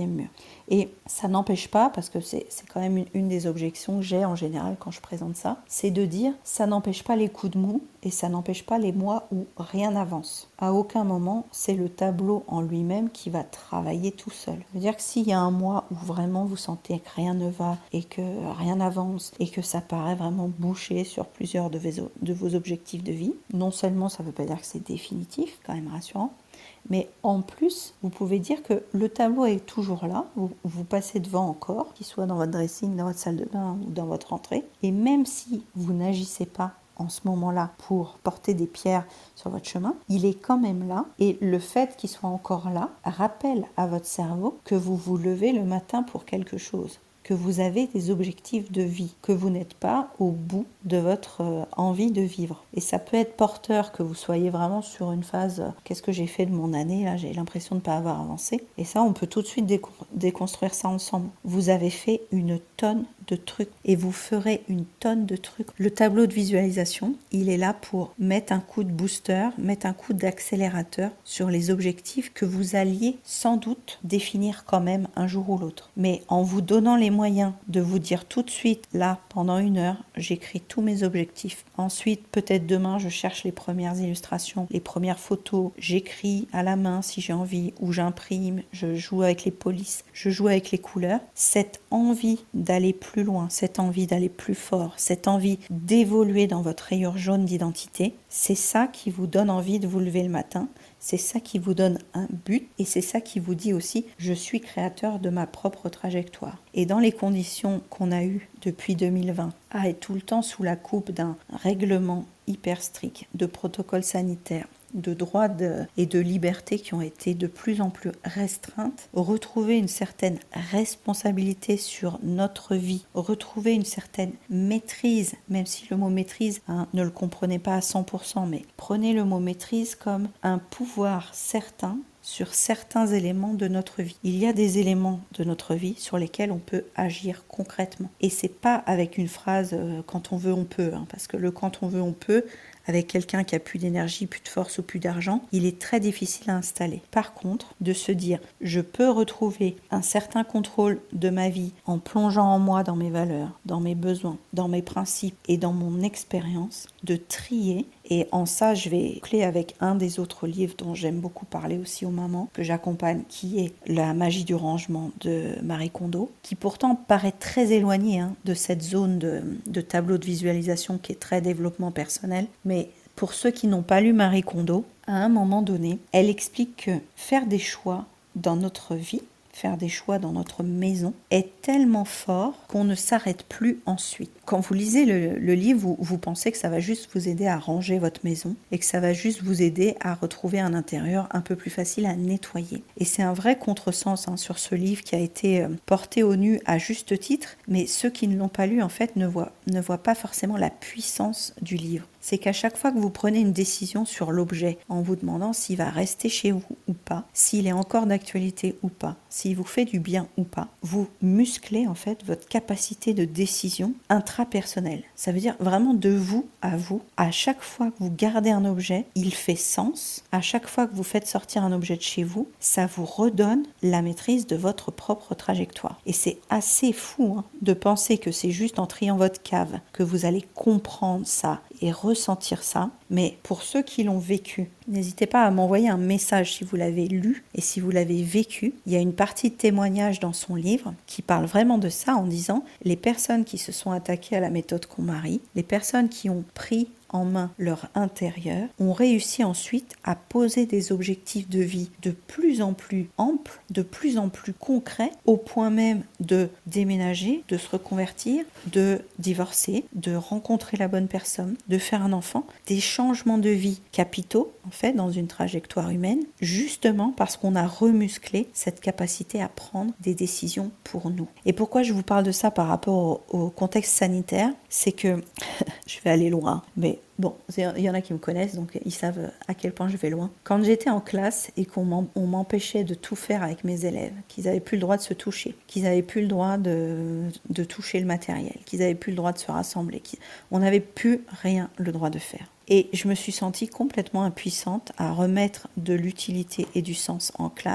Et ça n'empêche pas, parce que c'est, c'est quand même une, une des objections que j'ai en général quand je présente ça, c'est de dire ça n'empêche pas les coups de mou et ça n'empêche pas les mois où rien n'avance. À aucun moment, c'est le tableau en lui-même qui va travailler tout seul. C'est-à-dire que s'il y a un mois où vraiment vous sentez que rien ne va et que rien n'avance et que ça paraît vraiment bouché sur plusieurs de vos, de vos objectifs de vie, non seulement ça ne veut pas dire que c'est définitif, quand même rassurant, mais en plus, vous pouvez dire que le tableau est toujours là, vous, vous passez devant encore, qu'il soit dans votre dressing, dans votre salle de bain ou dans votre entrée, et même si vous n'agissez pas en ce moment-là pour porter des pierres sur votre chemin, il est quand même là, et le fait qu'il soit encore là rappelle à votre cerveau que vous vous levez le matin pour quelque chose, que vous avez des objectifs de vie, que vous n'êtes pas au bout de votre euh, envie de vivre. Et ça peut être porteur que vous soyez vraiment sur une phase euh, « qu'est-ce que j'ai fait de mon année, là j'ai l'impression de ne pas avoir avancé ». Et ça, on peut tout de suite décon- déconstruire ça ensemble. Vous avez fait une tonne de trucs et vous ferez une tonne de trucs. Le tableau de visualisation, il est là pour mettre un coup de booster, mettre un coup d'accélérateur sur les objectifs que vous alliez sans doute définir quand même un jour ou l'autre. Mais en vous donnant les moyens de vous dire tout de suite, là, pendant une heure, j'écris tous mes objectifs. Ensuite, peut-être demain, je cherche les premières illustrations, les premières photos, j'écris à la main si j'ai envie, ou j'imprime, je joue avec les polices, je joue avec les couleurs. Cette envie d'aller plus loin, cette envie d'aller plus fort, cette envie d'évoluer dans votre rayure jaune d'identité, c'est ça qui vous donne envie de vous lever le matin. C'est ça qui vous donne un but et c'est ça qui vous dit aussi « je suis créateur de ma propre trajectoire ». Et dans les conditions qu'on a eues depuis deux mille vingt, à être tout le temps sous la coupe d'un règlement hyper strict, de protocoles sanitaires, de droits de, et de libertés qui ont été de plus en plus restreintes, retrouver une certaine responsabilité sur notre vie, retrouver une certaine maîtrise, même si le mot maîtrise, hein, ne le comprenez pas à cent pour cent, mais prenez le mot maîtrise comme un pouvoir certain sur certains éléments de notre vie. Il y a des éléments de notre vie sur lesquels on peut agir concrètement. Et c'est pas avec une phrase euh, « quand on veut, on peut hein, », parce que le « quand on veut, on peut », avec quelqu'un qui a plus d'énergie, plus de force ou plus d'argent, il est très difficile à installer. Par contre, de se dire « je peux retrouver un certain contrôle de ma vie en plongeant en moi dans mes valeurs, dans mes besoins, dans mes principes et dans mon expérience », de trier. Et en ça, je vais clé avec un des autres livres dont j'aime beaucoup parler aussi aux mamans, que j'accompagne, qui est La magie du rangement de Marie Kondo, qui pourtant paraît très éloigné hein, de cette zone de, de tableau de visualisation qui est très développement personnel. Mais pour ceux qui n'ont pas lu Marie Kondo, à un moment donné, elle explique que faire des choix dans notre vie, faire des choix dans notre maison est tellement fort qu'on ne s'arrête plus ensuite. Quand vous lisez le, le livre, vous, vous pensez que ça va juste vous aider à ranger votre maison et que ça va juste vous aider à retrouver un intérieur un peu plus facile à nettoyer. Et c'est un vrai contresens hein, sur ce livre qui a été porté au nu à juste titre, mais ceux qui ne l'ont pas lu en fait ne voient, ne voient pas forcément la puissance du livre. C'est qu'à chaque fois que vous prenez une décision sur l'objet, en vous demandant s'il va rester chez vous ou pas, s'il est encore d'actualité ou pas, s'il vous fait du bien ou pas, vous musclez en fait votre capacité de décision intrapersonnelle. Ça veut dire vraiment de vous à vous. À chaque fois que vous gardez un objet, il fait sens. À chaque fois que vous faites sortir un objet de chez vous, ça vous redonne la maîtrise de votre propre trajectoire. Et c'est assez fou hein, de penser que c'est juste en triant votre cave que vous allez comprendre ça et ressentir ça. Mais pour ceux qui l'ont vécu, n'hésitez pas à m'envoyer un message si vous l'avez lu et si vous l'avez vécu. Il y a une partie de témoignage dans son livre qui parle vraiment de ça en disant les personnes qui se sont attaquées à la méthode KonMari, les personnes qui ont pris en main leur intérieur, ont réussi ensuite à poser des objectifs de vie de plus en plus amples, de plus en plus concrets, au point même de déménager, de se reconvertir, de divorcer, de rencontrer la bonne personne, de faire un enfant, des changements de vie capitaux, en fait, dans une trajectoire humaine, justement parce qu'on a remusclé cette capacité à prendre des décisions pour nous. Et pourquoi je vous parle de ça par rapport au, au contexte sanitaire, c'est que, je vais aller loin, mais bon, il y en a qui me connaissent, donc ils savent à quel point je vais loin. Quand j'étais en classe et qu'on m'empêchait de tout faire avec mes élèves, qu'ils n'avaient plus le droit de se toucher, qu'ils n'avaient plus le droit de, de toucher le matériel, qu'ils n'avaient plus le droit de se rassembler, on n'avait plus rien le droit de faire. Et je me suis sentie complètement impuissante à remettre de l'utilité et du sens en classe. Le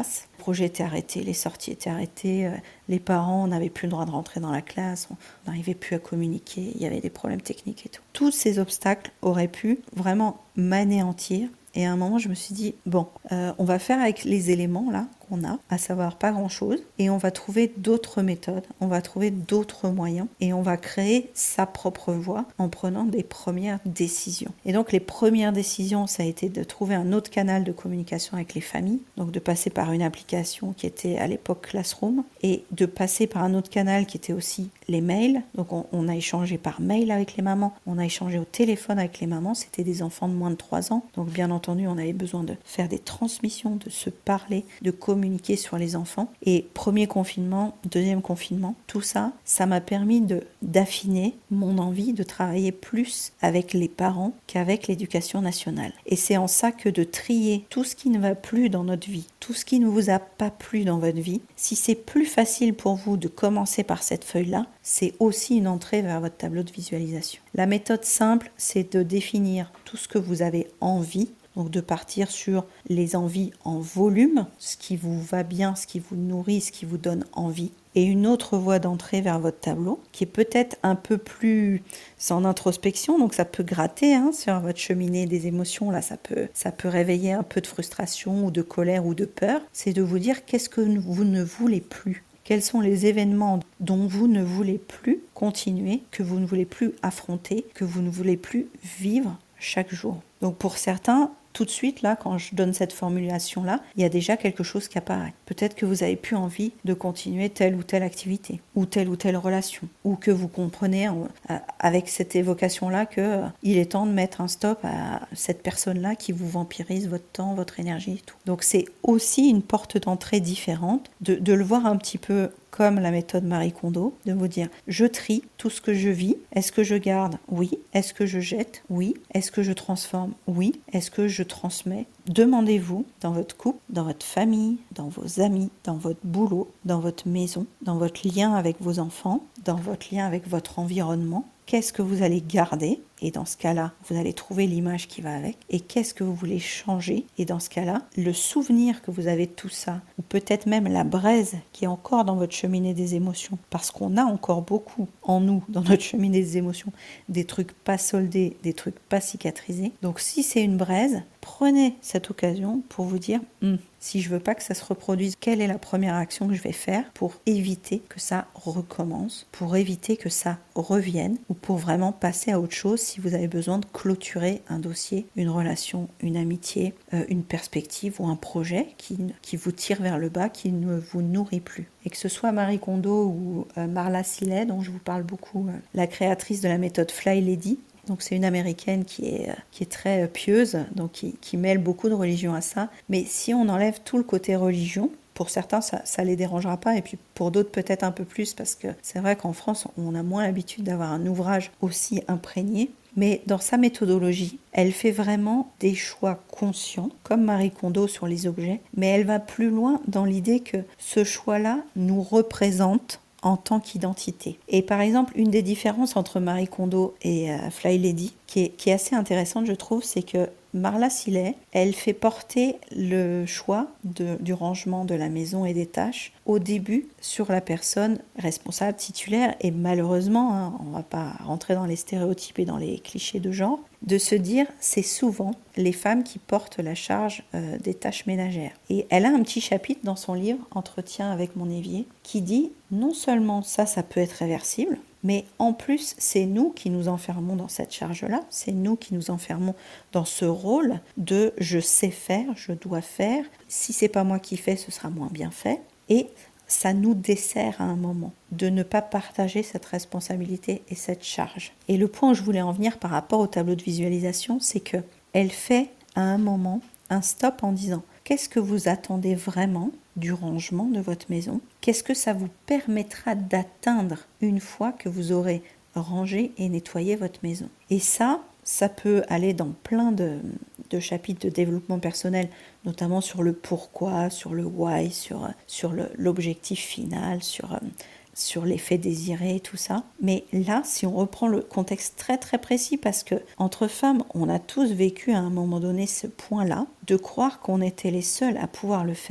projets étaient arrêtés, les sorties étaient arrêtées, euh, les parents n'avaient plus le droit de rentrer dans la classe, on n'arrivait plus à communiquer, il y avait des problèmes techniques et tout. Tous ces obstacles auraient pu vraiment m'anéantir. Et à un moment, je me suis dit, bon, euh, on va faire avec les éléments là qu'on a, à savoir pas grand-chose, et on va trouver d'autres méthodes, on va trouver d'autres moyens, et on va créer sa propre voie en prenant des premières décisions. Et donc les premières décisions, ça a été de trouver un autre canal de communication avec les familles, donc de passer par une application qui était à l'époque Classroom, et de passer par un autre canal qui était aussi les mails. Donc on, on a échangé par mail avec les mamans, on a échangé au téléphone avec les mamans, c'était des enfants de moins de trois ans, donc bien entendu on avait besoin de faire des transmissions, de se parler, de communiquer sur les enfants. Et premier confinement, deuxième confinement, tout ça, ça m'a permis de, d'affiner mon envie de travailler plus avec les parents qu'avec l'éducation nationale. Et c'est en ça que de trier tout ce qui ne va plus dans notre vie, tout ce qui ne vous a pas plu dans votre vie, si c'est plus facile pour vous de commencer par cette feuille-là, c'est aussi une entrée vers votre tableau de visualisation. La méthode simple, c'est de définir tout ce que vous avez envie, donc de partir sur les envies en volume, ce qui vous va bien, ce qui vous nourrit, ce qui vous donne envie. Et une autre voie d'entrée vers votre tableau, qui est peut-être un peu plus en introspection, donc ça peut gratter hein, sur votre cheminée des émotions, là ça peut, ça peut réveiller un peu de frustration ou de colère ou de peur, c'est de vous dire qu'est-ce que vous ne voulez plus. Quels sont les événements dont vous ne voulez plus continuer, que vous ne voulez plus affronter, que vous ne voulez plus vivre chaque jour. Donc pour certains, tout de suite, là, quand je donne cette formulation-là, il y a déjà quelque chose qui apparaît. Peut-être que vous n'avez plus envie de continuer telle ou telle activité, ou telle ou telle relation, ou que vous comprenez en, euh, avec cette évocation-là qu'il euh, est temps de mettre un stop à cette personne-là qui vous vampirise votre temps, votre énergie et tout. Donc c'est aussi une porte d'entrée différente, de, de le voir un petit peu comme la méthode Marie Kondo, de vous dire je trie tout ce que je vis, est-ce que je garde? Oui. Est-ce que je jette? Oui. Est-ce que je transforme? Oui. Est-ce que je transmets? Demandez-vous dans votre couple, dans votre famille, dans vos amis, dans votre boulot, dans votre maison, dans votre lien avec vos enfants, dans votre lien avec votre environnement, qu'est-ce que vous allez garder? Et dans ce cas-là, vous allez trouver l'image qui va avec. Et qu'est-ce que vous voulez changer? Et dans ce cas-là, le souvenir que vous avez de tout ça, ou peut-être même la braise qui est encore dans votre cheminée des émotions, parce qu'on a encore beaucoup en nous, dans notre cheminée des émotions, des trucs pas soldés, des trucs pas cicatrisés. Donc si c'est une braise, prenez cette occasion pour vous dire hm, si je veux pas que ça se reproduise, quelle est la première action que je vais faire pour éviter que ça recommence, pour éviter que ça revienne, ou pour vraiment passer à autre chose si vous avez besoin de clôturer un dossier, une relation, une amitié, euh, une perspective ou un projet qui, qui vous tire vers le bas, qui ne vous nourrit plus. Et que ce soit Marie Kondo ou euh, Marla Seeley, dont je vous parle beaucoup, euh, la créatrice de la méthode Fly Lady. Donc c'est une américaine qui est, qui est très pieuse, donc qui, qui mêle beaucoup de religion à ça. Mais si on enlève tout le côté religion, pour certains, ça ne les dérangera pas, et puis pour d'autres peut-être un peu plus, parce que c'est vrai qu'en France, on a moins l'habitude d'avoir un ouvrage aussi imprégné. Mais dans sa méthodologie, elle fait vraiment des choix conscients, comme Marie Kondo sur les objets, mais elle va plus loin dans l'idée que ce choix-là nous représente en tant qu'identité. Et par exemple, une des différences entre Marie Kondo et euh, Fly Lady, qui est, qui est assez intéressante, je trouve, c'est que Marla Seeley, elle fait porter le choix de, du rangement de la maison et des tâches au début sur la personne responsable titulaire, et malheureusement, hein, on ne va pas rentrer dans les stéréotypes et dans les clichés de genre, de se dire c'est souvent les femmes qui portent la charge euh, des tâches ménagères. Et elle a un petit chapitre dans son livre « Entretien avec mon évier » qui dit non seulement ça, ça peut être réversible, mais en plus, c'est nous qui nous enfermons dans cette charge-là, c'est nous qui nous enfermons dans ce rôle de « je sais faire, je dois faire, si c'est pas moi qui fais, ce sera moins bien fait ». Et ça nous dessert à un moment de ne pas partager cette responsabilité et cette charge. Et le point où je voulais en venir par rapport au tableau de visualisation, c'est qu'elle fait à un moment un stop en disant « Qu'est-ce que vous attendez vraiment du rangement de votre maison? Qu'est-ce que ça vous permettra d'atteindre une fois que vous aurez rangé et nettoyé votre maison ?» Et ça, ça peut aller dans plein de, de chapitres de développement personnel, notamment sur le pourquoi, sur le why, sur, sur le, l'objectif final, sur, sur l'effet désiré, tout ça. Mais là, si on reprend le contexte très très précis, parce que entre femmes, on a tous vécu à un moment donné ce point-là, de croire qu'on était les seuls à pouvoir le faire,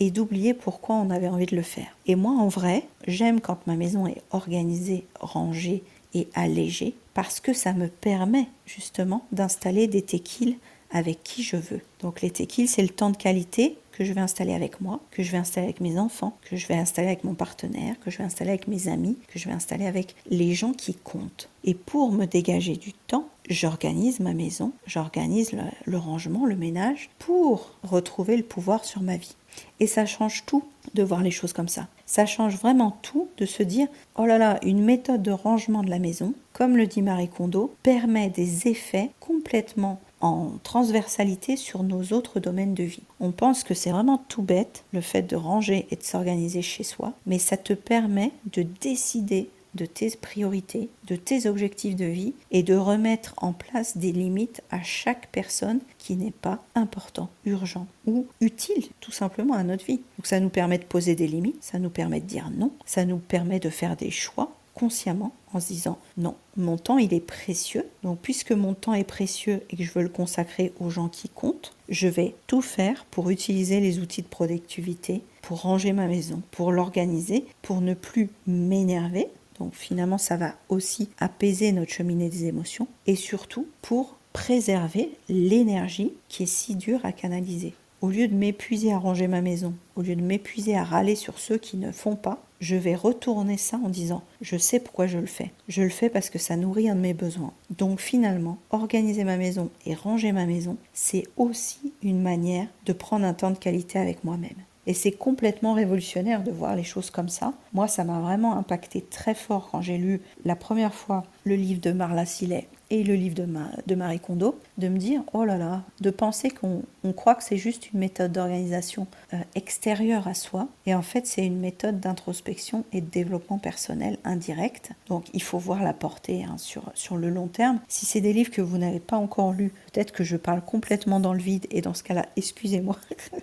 et d'oublier pourquoi on avait envie de le faire. Et moi, en vrai, j'aime quand ma maison est organisée, rangée et allégée, parce que ça me permet justement d'installer des tequiles avec qui je veux. Donc les tequiles, c'est le temps de qualité que je vais installer avec moi, que je vais installer avec mes enfants, que je vais installer avec mon partenaire, que je vais installer avec mes amis, que je vais installer avec les gens qui comptent. Et pour me dégager du temps, j'organise ma maison, j'organise le, le rangement, le ménage, pour retrouver le pouvoir sur ma vie. Et ça change tout de voir les choses comme ça. Ça change vraiment tout de se dire « Oh là là, une méthode de rangement de la maison, comme le dit Marie Kondo, permet des effets complètement en transversalité sur nos autres domaines de vie. » On pense que c'est vraiment tout bête, le fait de ranger et de s'organiser chez soi, mais ça te permet de décider de tes priorités, de tes objectifs de vie et de remettre en place des limites à chaque personne qui n'est pas important, urgent ou utile tout simplement à notre vie. Donc ça nous permet de poser des limites, ça nous permet de dire non, ça nous permet de faire des choix consciemment en se disant non, mon temps il est précieux, donc puisque mon temps est précieux et que je veux le consacrer aux gens qui comptent, je vais tout faire pour utiliser les outils de productivité, pour ranger ma maison, pour l'organiser, pour ne plus m'énerver. Donc finalement, ça va aussi apaiser notre cheminée des émotions et surtout pour préserver l'énergie qui est si dure à canaliser. Au lieu de m'épuiser à ranger ma maison, au lieu de m'épuiser à râler sur ceux qui ne font pas, je vais retourner ça en disant « je sais pourquoi je le fais. Je le fais parce que ça nourrit un de mes besoins. » Donc finalement, organiser ma maison et ranger ma maison, c'est aussi une manière de prendre un temps de qualité avec moi-même. Et c'est complètement révolutionnaire de voir les choses comme ça. Moi, ça m'a vraiment impacté très fort quand j'ai lu la première fois le livre de Marla Sillet et le livre de, Ma, de Marie Kondo, de me dire, oh là là, de penser qu'on on croit que c'est juste une méthode d'organisation euh, extérieure à soi, et en fait c'est une méthode d'introspection et de développement personnel indirect. Donc il faut voir la portée hein, sur, sur le long terme. Si c'est des livres que vous n'avez pas encore lus, peut-être que je parle complètement dans le vide, et dans ce cas-là, excusez-moi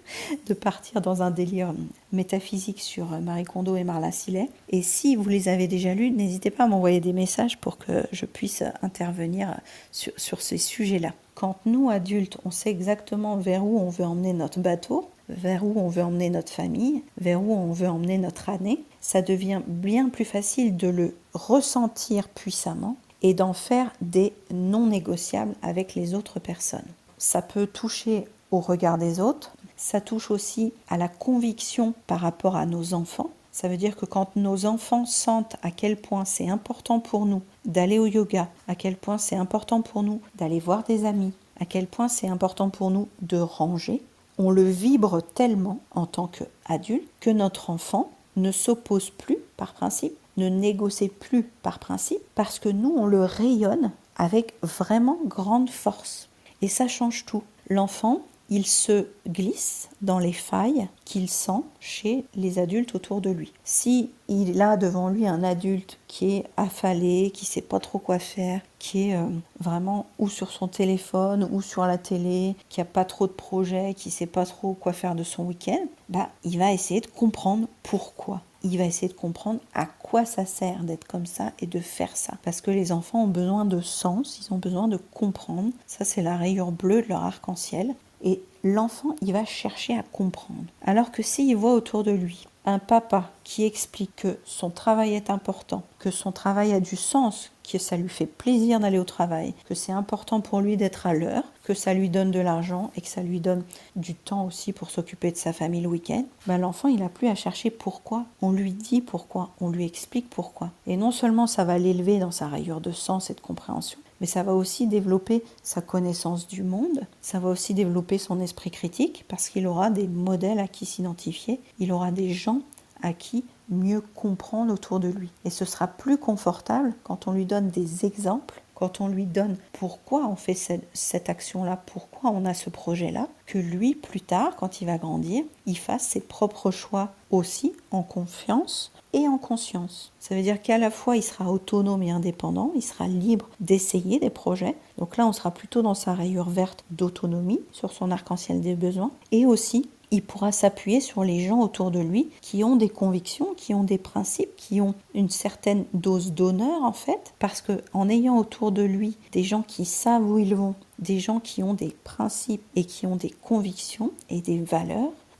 de partir dans un délire métaphysique sur Marie Kondo et Marla Sillet. Et si vous les avez déjà lus, n'hésitez pas à m'envoyer des messages pour que je puisse intervenir sur, sur ces sujets-là. Quand nous, adultes, on sait exactement vers où on veut emmener notre bateau, vers où on veut emmener notre famille, vers où on veut emmener notre année, ça devient bien plus facile de le ressentir puissamment et d'en faire des non négociables avec les autres personnes. Ça peut toucher au regard des autres, ça touche aussi à la conviction par rapport à nos enfants. Ça veut dire que quand nos enfants sentent à quel point c'est important pour nous d'aller au yoga, à quel point c'est important pour nous d'aller voir des amis, à quel point c'est important pour nous de ranger, on le vibre tellement en tant qu'adulte que notre enfant ne s'oppose plus par principe, ne négocie plus par principe, parce que nous, on le rayonne avec vraiment grande force. Et ça change tout. L'enfant, il se glisse dans les failles qu'il sent chez les adultes autour de lui. Si il a devant lui un adulte qui est affalé, qui ne sait pas trop quoi faire, qui est euh, vraiment ou sur son téléphone ou sur la télé, qui n'a pas trop de projets, qui ne sait pas trop quoi faire de son week-end, bah, il va essayer de comprendre pourquoi. Il va essayer de comprendre à quoi ça sert d'être comme ça et de faire ça. Parce que les enfants ont besoin de sens, ils ont besoin de comprendre. Ça, c'est la rayure bleue de leur arc-en-ciel. Et l'enfant, il va chercher à comprendre. Alors que s'il voit autour de lui un papa qui explique que son travail est important, que son travail a du sens, que ça lui fait plaisir d'aller au travail, que c'est important pour lui d'être à l'heure, que ça lui donne de l'argent et que ça lui donne du temps aussi pour s'occuper de sa famille le week-end, ben l'enfant, il n'a plus à chercher pourquoi. On lui dit pourquoi, on lui explique pourquoi. Et non seulement ça va l'élever dans sa rayure de sens et de compréhension, mais ça va aussi développer sa connaissance du monde, ça va aussi développer son esprit critique, parce qu'il aura des modèles à qui s'identifier, il aura des gens à qui mieux comprendre autour de lui. Et ce sera plus confortable quand on lui donne des exemples, quand on lui donne pourquoi on fait cette, cette action-là, pourquoi on a ce projet-là, que lui, plus tard, quand il va grandir, il fasse ses propres choix aussi en confiance et en conscience. Ça veut dire qu'à la fois, il sera autonome et indépendant, il sera libre d'essayer des projets. Donc là, on sera plutôt dans sa rayure verte d'autonomie, sur son arc-en-ciel des besoins, et aussi il pourra s'appuyer sur les gens autour de lui qui ont des convictions, qui ont des principes, qui ont une certaine dose d'honneur en fait, parce qu'en ayant autour de lui des gens qui savent où ils vont, des gens qui ont des principes et qui ont des convictions et des valeurs,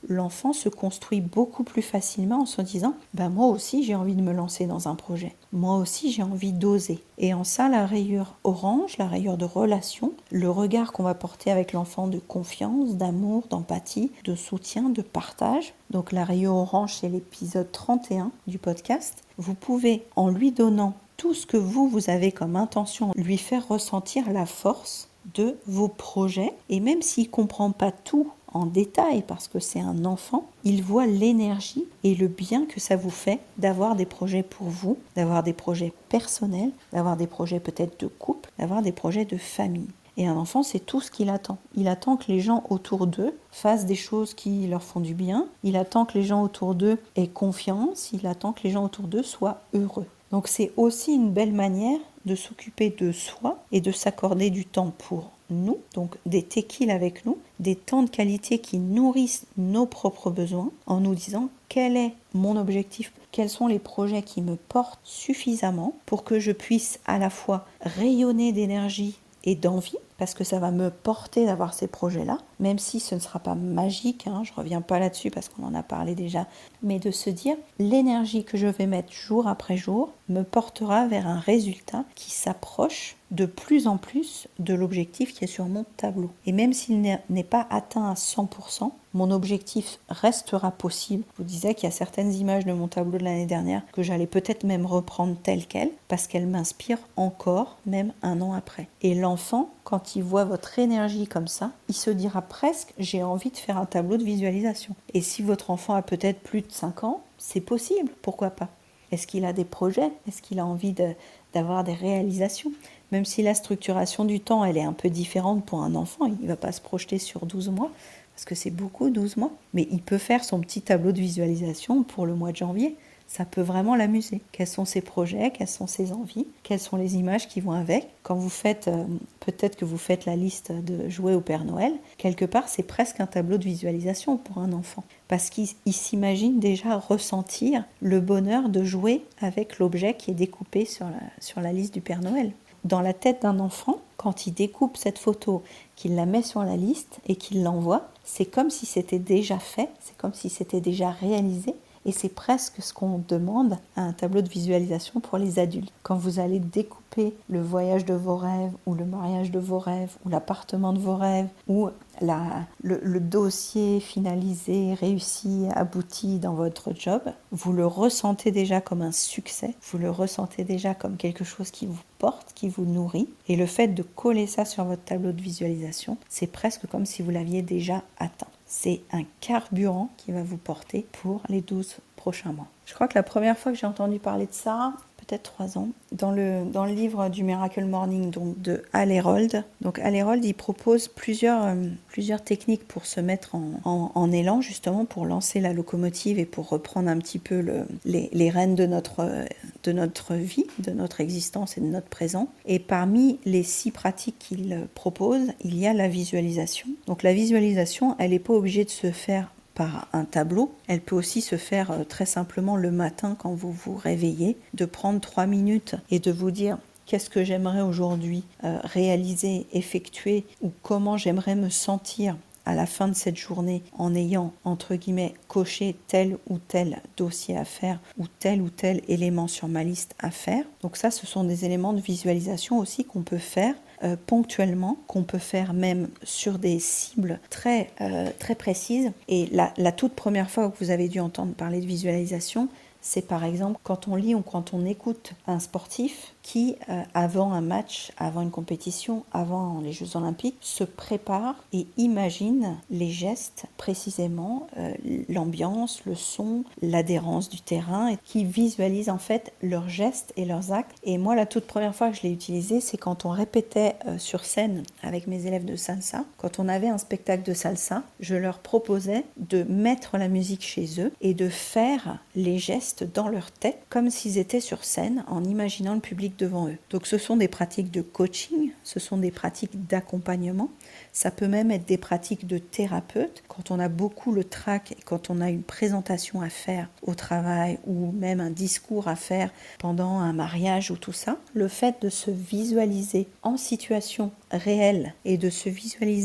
l'enfant se construit beaucoup plus facilement en se disant bah, « moi aussi j'ai envie de me lancer dans un projet, moi aussi j'ai envie d'oser ». Et en ça, la rayure orange, la rayure de relation, le regard qu'on va porter avec l'enfant de confiance, d'amour, d'empathie, de soutien, de partage. Donc la rayure orange, c'est l'épisode trente et un du podcast. Vous pouvez, en lui donnant tout ce que vous, vous avez comme intention, lui faire ressentir la force de vos projets. Et même s'il ne comprend pas tout en détail, parce que c'est un enfant, il voit l'énergie et le bien que ça vous fait d'avoir des projets pour vous, d'avoir des projets personnels, d'avoir des projets peut-être de couple, d'avoir des projets de famille. Et un enfant, c'est tout ce qu'il attend. Il attend que les gens autour d'eux fassent des choses qui leur font du bien. Il attend que les gens autour d'eux aient confiance. Il attend que les gens autour d'eux soient heureux. Donc c'est aussi une belle manière de s'occuper de soi et de s'accorder du temps pour nous, donc des tequiles avec nous, des temps de qualité qui nourrissent nos propres besoins en nous disant quel est mon objectif, quels sont les projets qui me portent suffisamment pour que je puisse à la fois rayonner d'énergie et d'envie, parce que ça va me porter d'avoir ces projets-là, même si ce ne sera pas magique, hein, je ne reviens pas là-dessus parce qu'on en a parlé déjà, mais de se dire l'énergie que je vais mettre jour après jour me portera vers un résultat qui s'approche de plus en plus de l'objectif qui est sur mon tableau. Et même s'il n'est pas atteint à cent pour cent, mon objectif restera possible. Je vous disais qu'il y a certaines images de mon tableau de l'année dernière que j'allais peut-être même reprendre telles quelles, parce qu'elles m'inspirent encore, même un an après. Et l'enfant, quand il voit votre énergie comme ça, il se dira presque « j'ai envie de faire un tableau de visualisation ». Et si votre enfant a peut-être plus de cinq ans, c'est possible, pourquoi pas ? Est-ce qu'il a des projets ? Est-ce qu'il a envie de, d'avoir des réalisations ? Même si la structuration du temps, elle est un peu différente pour un enfant, il ne va pas se projeter sur douze mois, parce que c'est beaucoup, douze mois. Mais il peut faire son petit tableau de visualisation pour le mois de janvier. Ça peut vraiment l'amuser. Quels sont ses projets, quelles sont ses envies, quelles sont les images qui vont avec. Quand vous faites, euh, peut-être que vous faites la liste de jouets au Père Noël, quelque part c'est presque un tableau de visualisation pour un enfant. Parce qu'il il s'imagine déjà ressentir le bonheur de jouer avec l'objet qui est découpé sur la, sur la liste du Père Noël. Dans la tête d'un enfant, quand il découpe cette photo, qu'il la met sur la liste et qu'il l'envoie, c'est comme si c'était déjà fait, c'est comme si c'était déjà réalisé. Et c'est presque ce qu'on demande à un tableau de visualisation pour les adultes. Quand vous allez découper le voyage de vos rêves, ou le mariage de vos rêves, ou l'appartement de vos rêves, ou la, le, le dossier finalisé, réussi, abouti dans votre job, vous le ressentez déjà comme un succès, vous le ressentez déjà comme quelque chose qui vous porte, qui vous nourrit. Et le fait de coller ça sur votre tableau de visualisation, c'est presque comme si vous l'aviez déjà atteint. C'est un carburant qui va vous porter pour les douze prochains mois. Je crois que la première fois que j'ai entendu parler de ça, peut-être trois ans, dans le, dans le livre du Miracle Morning donc de Hal Herold. Donc Hal Herold, il propose plusieurs, euh, plusieurs techniques pour se mettre en, en, en élan, justement pour lancer la locomotive et pour reprendre un petit peu le, les, les rênes de notre, de notre vie, de notre existence et de notre présent. Et parmi les six pratiques qu'il propose, il y a la visualisation. Donc la visualisation, elle n'est pas obligée de se faire par un tableau. Elle peut aussi se faire très simplement le matin quand vous vous réveillez, de prendre trois minutes et de vous dire qu'est-ce que j'aimerais aujourd'hui euh, réaliser, effectuer, ou comment j'aimerais me sentir à la fin de cette journée en ayant, entre guillemets, coché tel ou tel dossier à faire ou tel ou tel élément sur ma liste à faire. Donc ça, ce sont des éléments de visualisation aussi qu'on peut faire Euh, ponctuellement, qu'on peut faire même sur des cibles très, euh, très précises. Et la, la toute première fois que vous avez dû entendre parler de visualisation, c'est par exemple quand on lit ou quand on écoute un sportif qui, euh, avant un match, avant une compétition, avant les Jeux Olympiques, se prépare et imagine les gestes précisément, euh, l'ambiance, le son, l'adhérence du terrain, et qui visualise en fait leurs gestes et leurs actes. Et moi, la toute première fois que je l'ai utilisé, c'est quand on répétait euh, sur scène avec mes élèves de salsa. Quand on avait un spectacle de salsa, je leur proposais de mettre la musique chez eux et de faire les gestes dans leur tête comme s'ils étaient sur scène en imaginant le public devant eux. Donc ce sont des pratiques de coaching, ce sont des pratiques d'accompagnement, ça peut même être des pratiques de thérapeute. Quand on a beaucoup le trac et quand on a une présentation à faire au travail ou même un discours à faire pendant un mariage ou tout ça, le fait de se visualiser en situation réelle et de se visualiser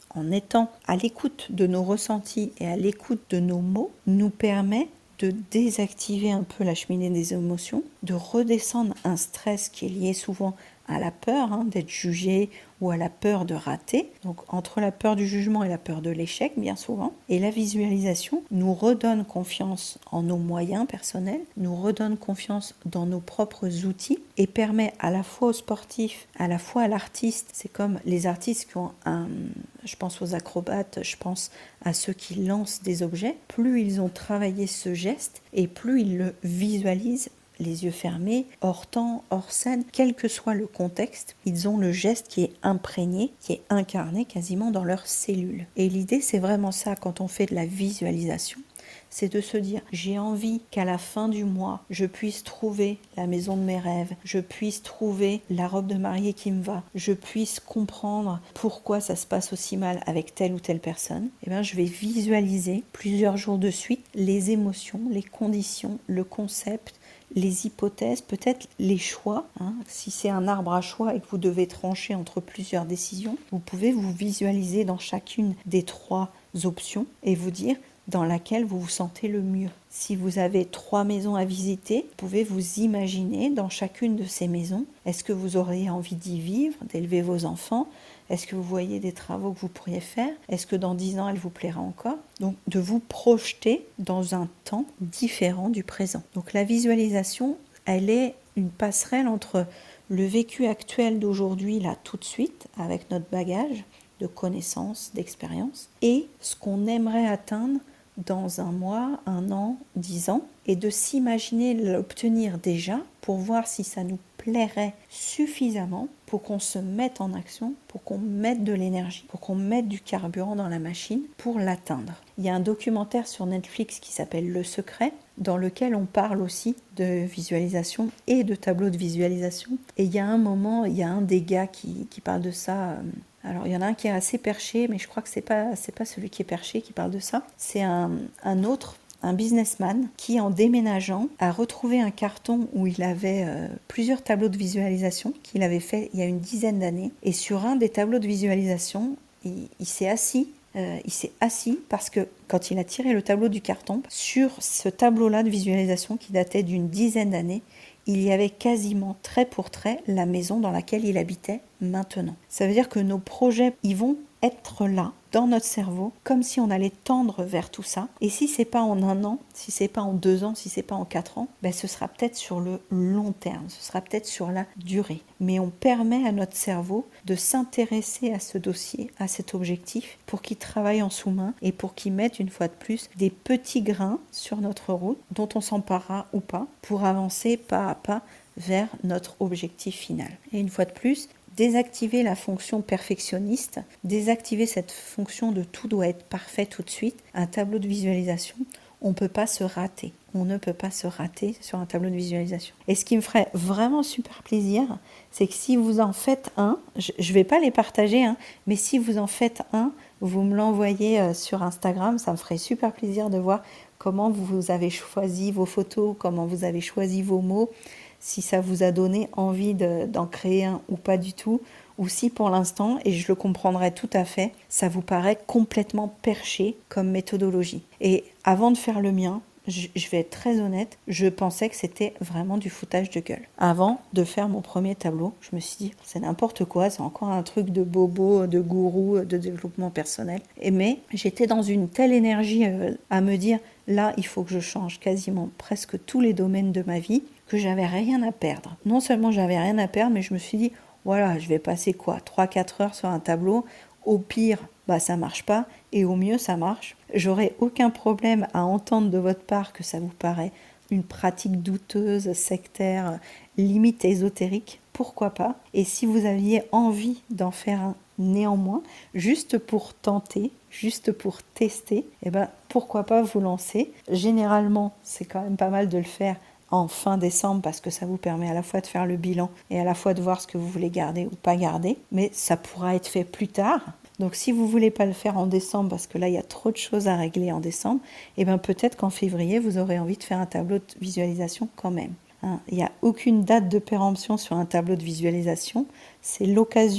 en étant à l'écoute de nos ressentis et à l'écoute de nos mots, nous permet de désactiver un peu la cheminée des émotions, de redescendre un stress qui est lié souvent à la peur hein, d'être jugé ou à la peur de rater. Donc entre la peur du jugement et la peur de l'échec, bien souvent. Et la visualisation nous redonne confiance en nos moyens personnels, nous redonne confiance dans nos propres outils et permet à la fois aux sportifs, à la fois à l'artiste. C'est comme les artistes qui ont un... Je pense aux acrobates, je pense à ceux qui lancent des objets. Plus ils ont travaillé ce geste et plus ils le visualisent, les yeux fermés, hors temps, hors scène, quel que soit le contexte, ils ont le geste qui est imprégné, qui est incarné quasiment dans leurs cellules. Et l'idée, c'est vraiment ça quand on fait de la visualisation. C'est de se dire, j'ai envie qu'à la fin du mois, je puisse trouver la maison de mes rêves, je puisse trouver la robe de mariée qui me va, je puisse comprendre pourquoi ça se passe aussi mal avec telle ou telle personne. Et bien, je vais visualiser plusieurs jours de suite les émotions, les conditions, le concept, les hypothèses, peut-être les choix. Hein. Si c'est un arbre à choix et que vous devez trancher entre plusieurs décisions, vous pouvez vous visualiser dans chacune des trois options et vous dire dans laquelle vous vous sentez le mieux. Si vous avez trois maisons à visiter, vous pouvez vous imaginer dans chacune de ces maisons, est-ce que vous auriez envie d'y vivre, d'élever vos enfants ? Est-ce que vous voyez des travaux que vous pourriez faire ? Est-ce que dans dix ans, elle vous plaira encore ? Donc, de vous projeter dans un temps différent du présent. Donc, la visualisation, elle est une passerelle entre le vécu actuel d'aujourd'hui, là, tout de suite, avec notre bagage de connaissances, d'expériences, et ce qu'on aimerait atteindre dans un mois, un an, dix ans, et de s'imaginer l'obtenir déjà pour voir si ça nous plairait suffisamment pour qu'on se mette en action, pour qu'on mette de l'énergie, pour qu'on mette du carburant dans la machine pour l'atteindre. Il y a un documentaire sur Netflix qui s'appelle Le Secret, dans lequel on parle aussi de visualisation et de tableau de visualisation. Et il y a un moment, il y a un des gars qui, qui parle de ça. Alors, il y en a un qui est assez perché, mais je crois que ce n'est pas, c'est pas celui qui est perché qui parle de ça. C'est un, un autre, un businessman, qui, en déménageant, a retrouvé un carton où il avait euh, plusieurs tableaux de visualisation qu'il avait fait il y a une dizaine d'années. Et sur un des tableaux de visualisation, il, il s'est assis. Euh, il s'est assis parce que quand il a tiré le tableau du carton, sur ce tableau-là de visualisation qui datait d'une dizaine d'années, il y avait quasiment trait pour trait la maison dans laquelle il habitait maintenant. Ça veut dire que nos projets, ils vont être là, dans notre cerveau, comme si on allait tendre vers tout ça. Et si c'est pas en un an, si c'est pas en deux ans, si c'est pas en quatre ans, ben ce sera peut-être sur le long terme, ce sera peut-être sur la durée. Mais on permet à notre cerveau de s'intéresser à ce dossier, à cet objectif, pour qu'il travaille en sous-main et pour qu'il mette une fois de plus des petits grains sur notre route dont on s'emparera ou pas pour avancer pas à pas vers notre objectif final. Et une fois de plus, désactiver la fonction perfectionniste, désactiver cette fonction de tout doit être parfait tout de suite. Un tableau de visualisation, on ne peut pas se rater. On ne peut pas se rater sur un tableau de visualisation. Et ce qui me ferait vraiment super plaisir, c'est que si vous en faites un, je ne vais pas les partager, hein, mais si vous en faites un, vous me l'envoyez sur Instagram, ça me ferait super plaisir de voir comment vous avez choisi vos photos, comment vous avez choisi vos mots, si ça vous a donné envie de, d'en créer un ou pas du tout, ou si pour l'instant, et je le comprendrai tout à fait, ça vous paraît complètement perché comme méthodologie. Et avant de faire le mien, je, je vais être très honnête, je pensais que c'était vraiment du foutage de gueule. Avant de faire mon premier tableau, je me suis dit, c'est n'importe quoi, c'est encore un truc de bobo, de gourou, de développement personnel. Et mais j'étais dans une telle énergie euh, à me dire, là, il faut que je change quasiment presque tous les domaines de ma vie, que j'avais rien à perdre. Non seulement j'avais rien à perdre, mais je me suis dit, voilà, je vais passer quoi, trois à quatre heures sur un tableau, au pire, bah ça marche pas, et au mieux ça marche. J'aurais aucun problème à entendre de votre part que ça vous paraît une pratique douteuse, sectaire, limite ésotérique, pourquoi pas. Et si vous aviez envie d'en faire un néanmoins, juste pour tenter, juste pour tester, eh ben pourquoi pas vous lancer. Généralement, c'est quand même pas mal de le faire en fin décembre parce que ça vous permet à la fois de faire le bilan et à la fois de voir ce que vous voulez garder ou pas garder, mais ça pourra être fait plus tard. Donc si vous ne voulez pas le faire en décembre parce que là il y a trop de choses à régler en décembre, et bien peut-être qu'en février vous aurez envie de faire un tableau de visualisation quand même. Hein, il n'y a aucune date de péremption sur un tableau de visualisation, c'est l'occasion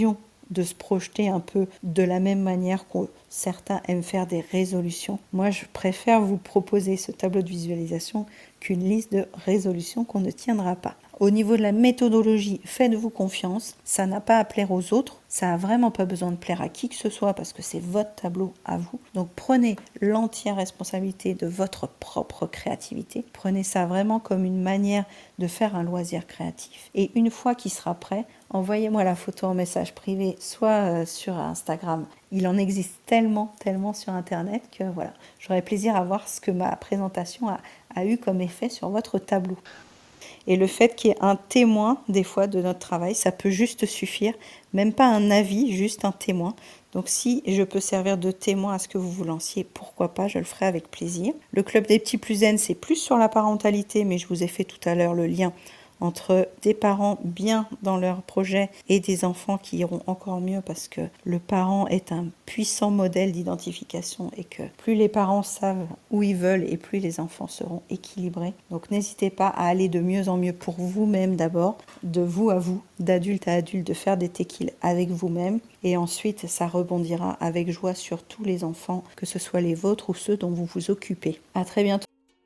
de se projeter un peu de la même manière que certains aiment faire des résolutions. Moi, je préfère vous proposer ce tableau de visualisation qu'une liste de résolutions qu'on ne tiendra pas. Au niveau de la méthodologie, faites-vous confiance. Ça n'a pas à plaire aux autres. Ça n'a vraiment pas besoin de plaire à qui que ce soit parce que c'est votre tableau à vous. Donc prenez l'entière responsabilité de votre propre créativité. Prenez ça vraiment comme une manière de faire un loisir créatif. Et une fois qu'il sera prêt, envoyez-moi la photo en message privé, soit sur Instagram. Il en existe tellement, tellement sur Internet que voilà, j'aurais plaisir à voir ce que ma présentation a, a eu comme effet sur votre tableau. Et le fait qu'il y ait un témoin, des fois, de notre travail, ça peut juste suffire. Même pas un avis, juste un témoin. Donc si je peux servir de témoin à ce que vous vous lanciez, pourquoi pas, je le ferai avec plaisir. Le Club des Petits Plus Zen, c'est plus sur la parentalité, mais je vous ai fait tout à l'heure le lien entre des parents bien dans leur projet et des enfants qui iront encore mieux parce que le parent est un puissant modèle d'identification et que plus les parents savent où ils veulent et plus les enfants seront équilibrés. Donc n'hésitez pas à aller de mieux en mieux pour vous-même d'abord, de vous à vous, d'adulte à adulte, de faire des techies avec vous-même et ensuite ça rebondira avec joie sur tous les enfants, que ce soit les vôtres ou ceux dont vous vous occupez. À très bientôt.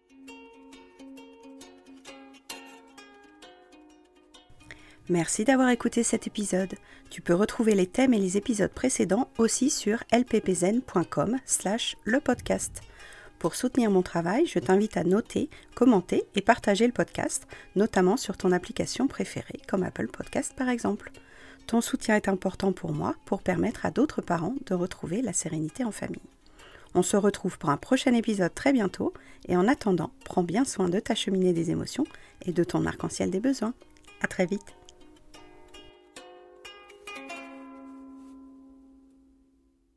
Merci d'avoir écouté cet épisode. Tu peux retrouver les thèmes et les épisodes précédents aussi sur l p p zen point com slash le podcast. Pour soutenir mon travail, je t'invite à noter, commenter et partager le podcast, notamment sur ton application préférée, comme Apple Podcast par exemple. Ton soutien est important pour moi pour permettre à d'autres parents de retrouver la sérénité en famille. On se retrouve pour un prochain épisode très bientôt et en attendant, prends bien soin de ta cheminée des émotions et de ton arc-en-ciel des besoins. À très vite.